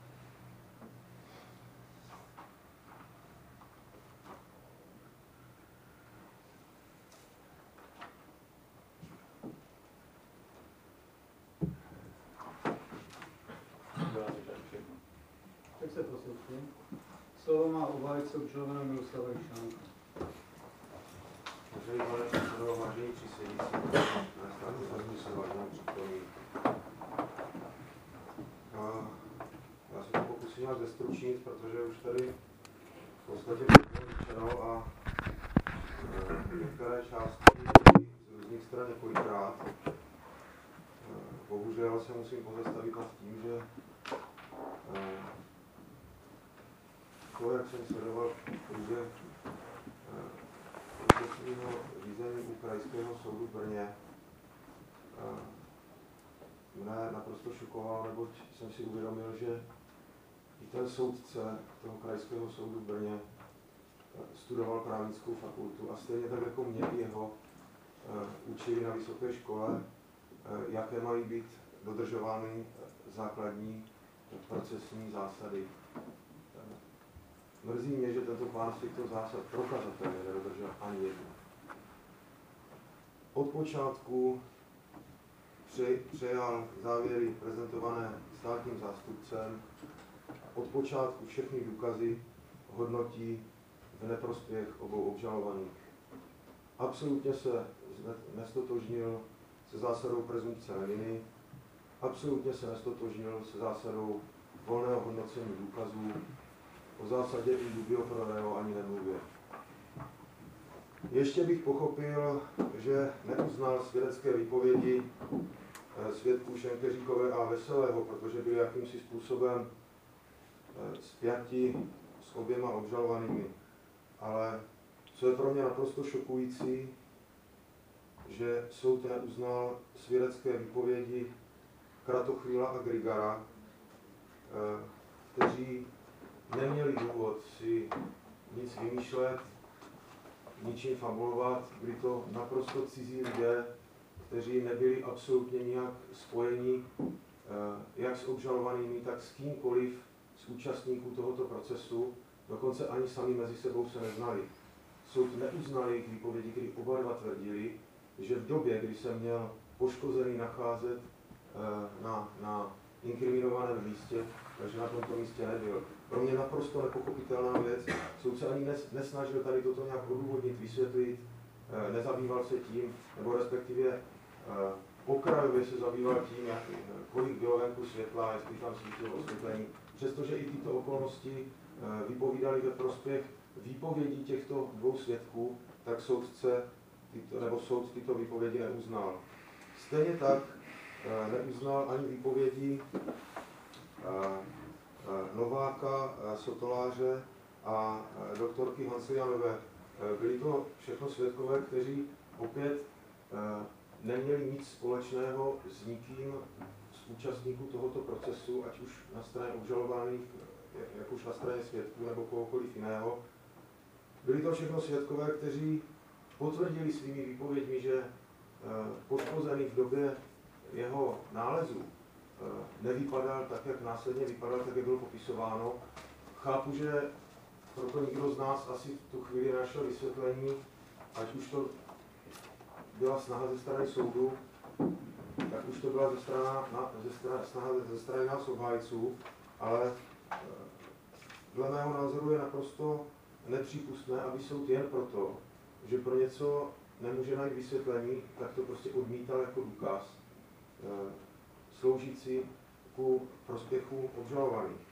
Tak se poslouchej. Slovo má obhájce obžalovaného Miroslava Jišánka.
Vážený pane předsedo, vážení přísedící, na stranu vezmu se vážnou přítomní. Já se to pokusím nějak zestručnit, protože už tady v podstatě bylo řečeno a některé části z různých stran několikrát. Bohužel se musím pozastavit nad tím, že to, jak jsem sledoval průběh procesního řízení u Krajského soudu v Brně, mne naprosto šokoval, neboť jsem si uvědomil, že i ten soudce toho Krajského soudu v Brně studoval právnickou fakultu a stejně tak jako mě i jeho učili na vysoké škole, jaké mají být dodržovány základní procesní zásady. Mrzí mě, že tento pán z těchto zásad prokazatelně nedodržel ani jednu. Od počátku přejal závěry prezentované státním zástupcem, od počátku všechny důkazy hodnotí v neprospěch obou obžalovaných. Absolutně se nestotožnil se zásadou prezumpce neviny, absolutně se nestotožnil se zásadou volného hodnocení důkazů, o zásadě in dubio pro reo ani nemluvě. Ještě bych pochopil, že neuznal svědecké výpovědi svědků Šenkeříkové a Veselého, protože byli jakýmsi způsobem spjati s oběma obžalovanými. Ale co je pro mě naprosto šokující, že soud neuznal svědecké výpovědi Kratochvíla a Grigara, kteří neměli důvod si nic vymýšlet, ničím fabulovat, byli to naprosto cizí lidé, kteří nebyli absolutně nijak spojeni jak s obžalovanými, tak s kýmkoliv z účastníků tohoto procesu, dokonce ani sami mezi sebou se neznali. Soud neuznal jejich výpovědi, kdy oba dva tvrdili, že v době, kdy se měl poškozený nacházet na, na inkriminovaném místě, takže na tomto místě nebyl. Pro mě naprosto nepochopitelná věc. Soud se ani nesnažil tady toto nějak odůvodnit, vysvětlit, nezabýval se tím, nebo respektive okrajově se zabýval tím, jak, kolik bylo venku světla, jestli tam svítilo osvětlení. Přestože i tyto okolnosti vypovídaly ve prospěch výpovědí těchto dvou svědků, tak soudce tyto, nebo soud tyto výpovědi neuznal. Stejně tak neuznal ani výpovědi Nováka, Sotoláře a doktorky Hanslianové. Byli to všechno svědkové, kteří opět neměli nic společného s nikým z účastníků tohoto procesu, ať už na straně obžalovaných, jak už na straně svědků nebo kohokoliv jiného. Byli to všechno svědkové, kteří potvrdili svými výpověďmi, že poškozený v době jeho nálezu nevypadal tak, jak následně vypadal, tak, jak bylo popisováno. Chápu, že proto nikdo z nás asi v tu chvíli našel vysvětlení, ať už to byla snaha ze strany soudu, tak už to byla ze strana, na, ze strana, snaha ze strany nás obhájců, ale dle mého názoru je naprosto nepřípustné, aby soud jen proto, že pro něco nemůže najít vysvětlení, tak to prostě odmítal jako důkaz sloužící ku prospěchu obžalovaných.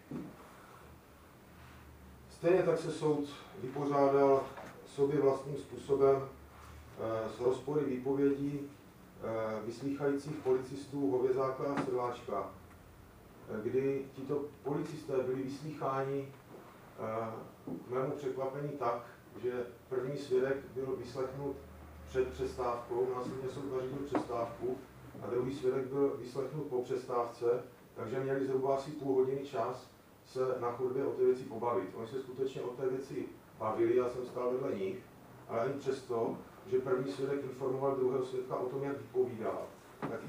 Stejně tak se soud vypořádal sobě vlastním způsobem s rozpory výpovědí vyslýchajících policistů Hovězáka a Sedláčka, kdy tito policisté byli vyslýcháni k mému překvapení tak, že první svědek byl vyslechnut před přestávkou, následně soud nařídil přestávku a druhý svědek byl vyslechnut po přestávce, takže měli zhruba asi půl hodiny čas se na chodbě o té věci pobavit. Oni se skutečně o té věci bavili, já jsem stál vedle nich, ale ani přesto, že první svědek informoval druhého svědka o tom, jak vypovídal, tak i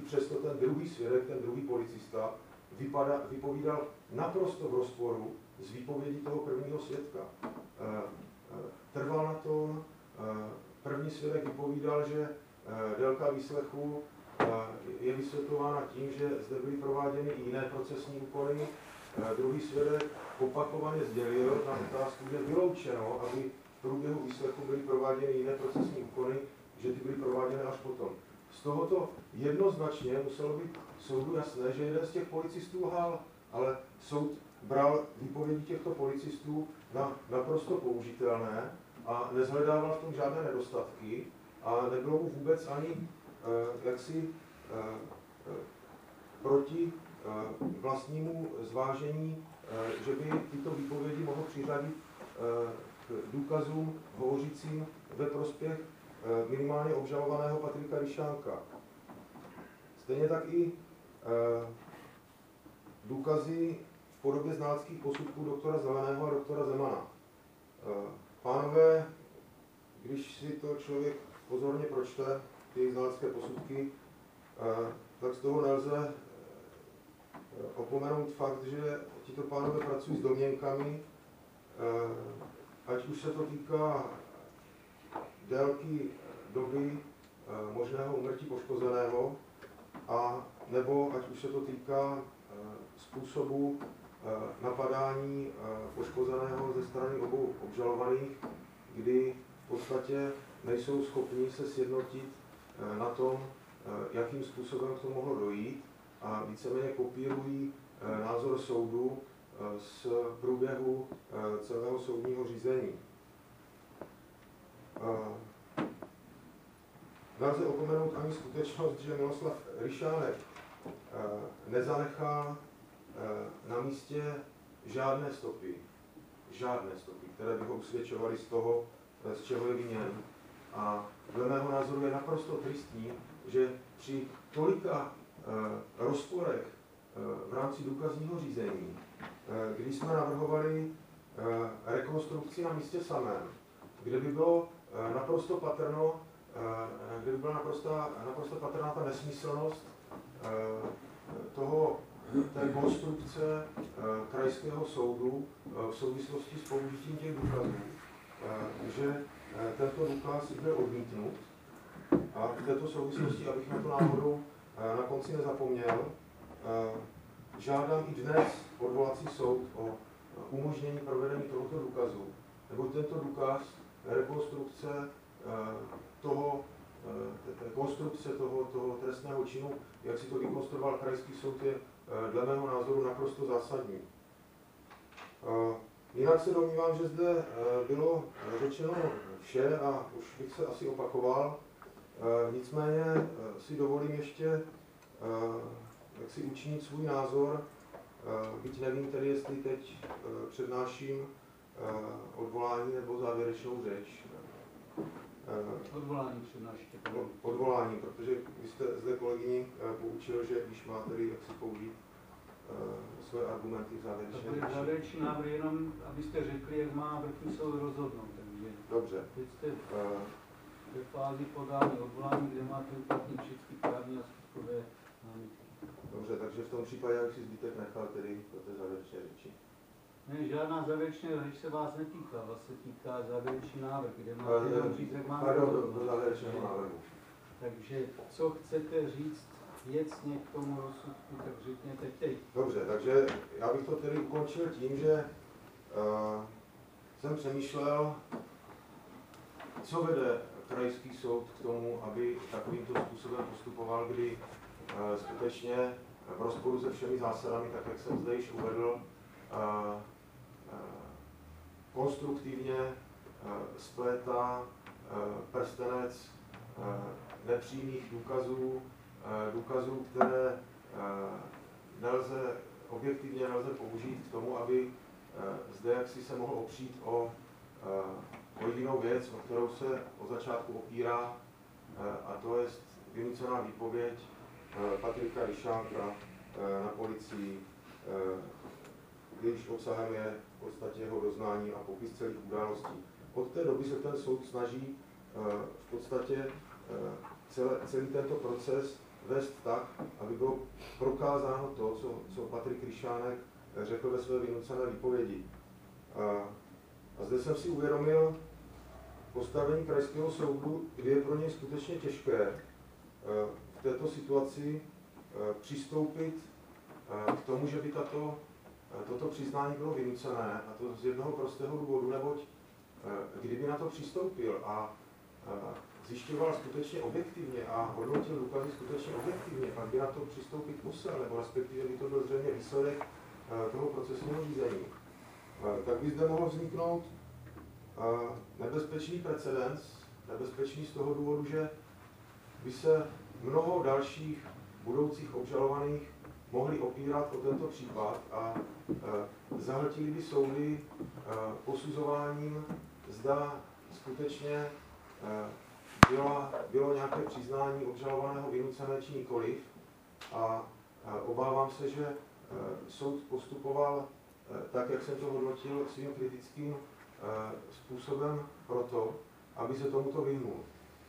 přesto ten druhý svědek, ten druhý policista, vypada, vypovídal naprosto v rozporu s výpovědí toho prvního svědka. Trval na tom, první svědek vypovídal, že délka výslechu je vysvětlována tím, že zde byly prováděny i jiné procesní úkony. Druhý svědek opakovaně sdělil na otázku, že vyloučeno, aby v průběhu výslechu byly prováděny jiné procesní úkony, že ty byly prováděny až potom. Z tohoto jednoznačně muselo být soudu jasné, že jeden z těch policistů lhal, ale soud bral výpovědi těchto policistů na naprosto použitelné a nezhledával v tom žádné nedostatky a nebylo mu vůbec ani eh, jaksi eh, eh, proti eh, vlastnímu zvážení, eh, že by tyto výpovědi mohl přiřadit eh, k důkazům hovořícím ve prospěch eh, minimálně obžalovaného Patrika Ryšánka. Stejně tak i eh, důkazy v podobě znaleckých posudků doktora Zeleného a doktora Zemana. Pánové, když si to člověk pozorně pročte, ty znalecké posudky, tak z toho nelze opomenout fakt, že tito pánové pracují s domněnkami, ať už se to týká délky doby možného úmrtí poškozeného, a nebo ať už se to týká způsobu napadání poškozeného ze strany obou obžalovaných, kdy v podstatě nejsou schopni se sjednotit na tom, jakým způsobem k tomu mohlo dojít a víceméně kopírují názor soudu z průběhu celého soudního řízení. Nelze opomenout ani skutečnost, že Miloslav Ryšánek nezanechal na místě žádné stopy, žádné stopy, které by ho usvědčovaly z toho, z čeho je viněn. A dle mého názoru je naprosto tristní, že při tolika eh, rozporech eh, v rámci důkazního řízení, eh, když jsme navrhovali eh, rekonstrukci na místě samém, kde by bylo eh, naprosto patrno, eh, kde by byla naprosto, naprosto patrná ta nesmyslnost eh, toho, té konstrukce eh, krajského soudu eh, v souvislosti s použitím těch důkazů, eh, že eh, tento důkaz byl odmítnut. A v této souvislosti, abych na to náhodou eh, na konci nezapomněl, eh, žádám i dnes odvolací soud o umožnění provedení tohoto důkazu, nebo tento důkaz rekonstrukce eh, toho, eh, konstrukce toho, toho trestného činu, jak si to vykonstruoval krajský soud, je dle mého názoru naprosto zásadní. Jinak se domnívám, že zde bylo řečeno vše a už bych se asi opakoval. Nicméně si dovolím ještě jak si učinit svůj názor, byť nevím tedy, jestli teď přednáším odvolání nebo závěrečnou řeč.
Odvolání přednášíte.
Odvolání, protože vy jste zde kolegyni poučil, že když má tedy jak si použít uh, své argumenty v závěrečné řeči.
Závěrečný návrh jenom, abyste řekli, jak má vrchní soud rozhodnout. Takže
dobře.
Teď jste uh, ve fázi podání odvolání, kde máte uplatnit všechny právní a skutkové námitky.
Dobře, takže v tom případě, jak si zbytek nechal tedy do té závěrečné řeči.
Ne, žádná závěrečná řeč se vás netýká, vás se týká závěrečný návrh, kde máte jenom říct, jak máte
rozhodnout. Do závěrečného návrhu.
Takže co chcete říct věcně k tomu rozsudku, tak řekněte teď.
Dobře, takže já bych to tedy ukončil tím, že uh, jsem přemýšlel, co vede krajský soud k tomu, aby takovýmto způsobem postupoval, kdy uh, skutečně v rozporu se všemi zásadami, tak jak jsem zde již uvedl, uh, uh, konstruktivně uh, splétá uh, prstenec uh, nepřímých důkazů, důkazů, které nelze, objektivně nelze použít k tomu, aby zde jaksi se mohl opřít o, o jedinou věc, o kterou se od začátku opírá, a to je vynucená výpověď Patrika Ryšánka na policii, jejíž obsahem je v podstatě jeho doznání a popis celých událostí. Od té doby se ten soud snaží v podstatě celý, celý tento proces vést tak, aby bylo prokázáno to, co, co Patrik Ryšánek řekl ve své vynucené výpovědi. A, a zde jsem si uvědomil postavení krajského soudu, kdy je pro něj skutečně těžké v této situaci přistoupit k tomu, že by tato, toto přiznání bylo vynucené, a to z jednoho prostého důvodu, neboť kdyby na to přistoupil a zjišťoval skutečně objektivně a hodnotil důkazy skutečně objektivně, pak by na to přistoupit musel, nebo respektive by to byl zřejmě výsledek toho procesního řízení, tak by zde mohl vzniknout nebezpečný precedens, nebezpečný z toho důvodu, že by se mnoho dalších budoucích obžalovaných mohli opírat o tento případ a zahltili by soudy posuzováním, zda skutečně Byla, bylo nějaké přiznání obžalovaného vynucené či nikoliv a obávám se, že soud postupoval tak, jak jsem to hodnotil, svým kritickým způsobem proto, aby se tomuto vyhnul.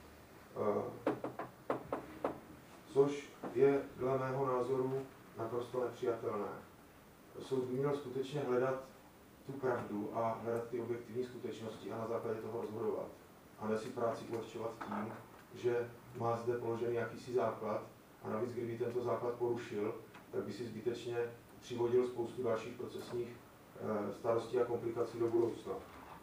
Což je dle mého názoru naprosto nepřijatelné. Soud by měl skutečně hledat tu pravdu a hledat ty objektivní skutečnosti a na základě toho rozhodovat. A ne si práci ulehčovat tím, že má zde položený jakýsi základ a navíc, kdyby tento základ porušil, tak by si zbytečně přivodil spoustu dalších procesních starostí a komplikací do budoucna.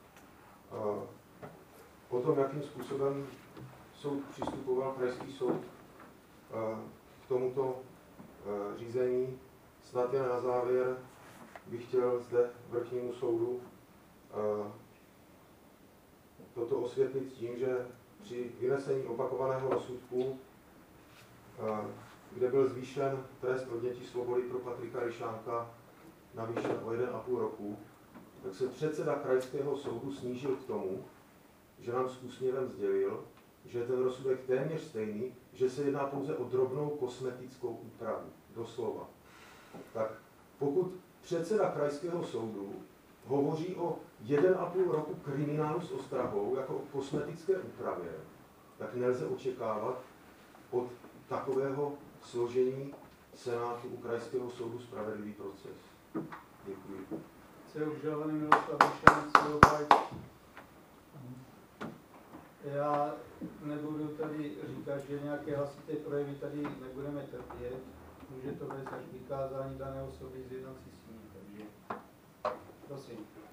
O tom, jakým způsobem soud přistupoval, krajský soud, k tomuto řízení, snad jen na závěr bych chtěl zde vrchnímu soudu toto osvětlit tím, že při vynesení opakovaného rozsudku, kde byl zvýšen trest odnětí svobody pro Patrika Ryšánka navýšen o jeden a půl roku, tak se předseda krajského soudu snížil k tomu, že nám s úsměvem sdělil, že je ten rozsudek téměř stejný, že se jedná pouze o drobnou kosmetickou úpravu, doslova. Tak pokud předseda krajského soudu hovoří o jeden a půl roku kriminálu s ostrahou jako o kosmetické úpravě, tak nelze očekávat od takového složení Senátu u Krajského soudu spravedlivý proces. Děkuji.
Chce obžalovaný Miloslav Ryšánek svou obhájit. Já nebudu tady říkat, že nějaké hlasité projevy tady nebudeme trpět. Může to vést až k vykázání dané osoby z jednací síně, takže prosím.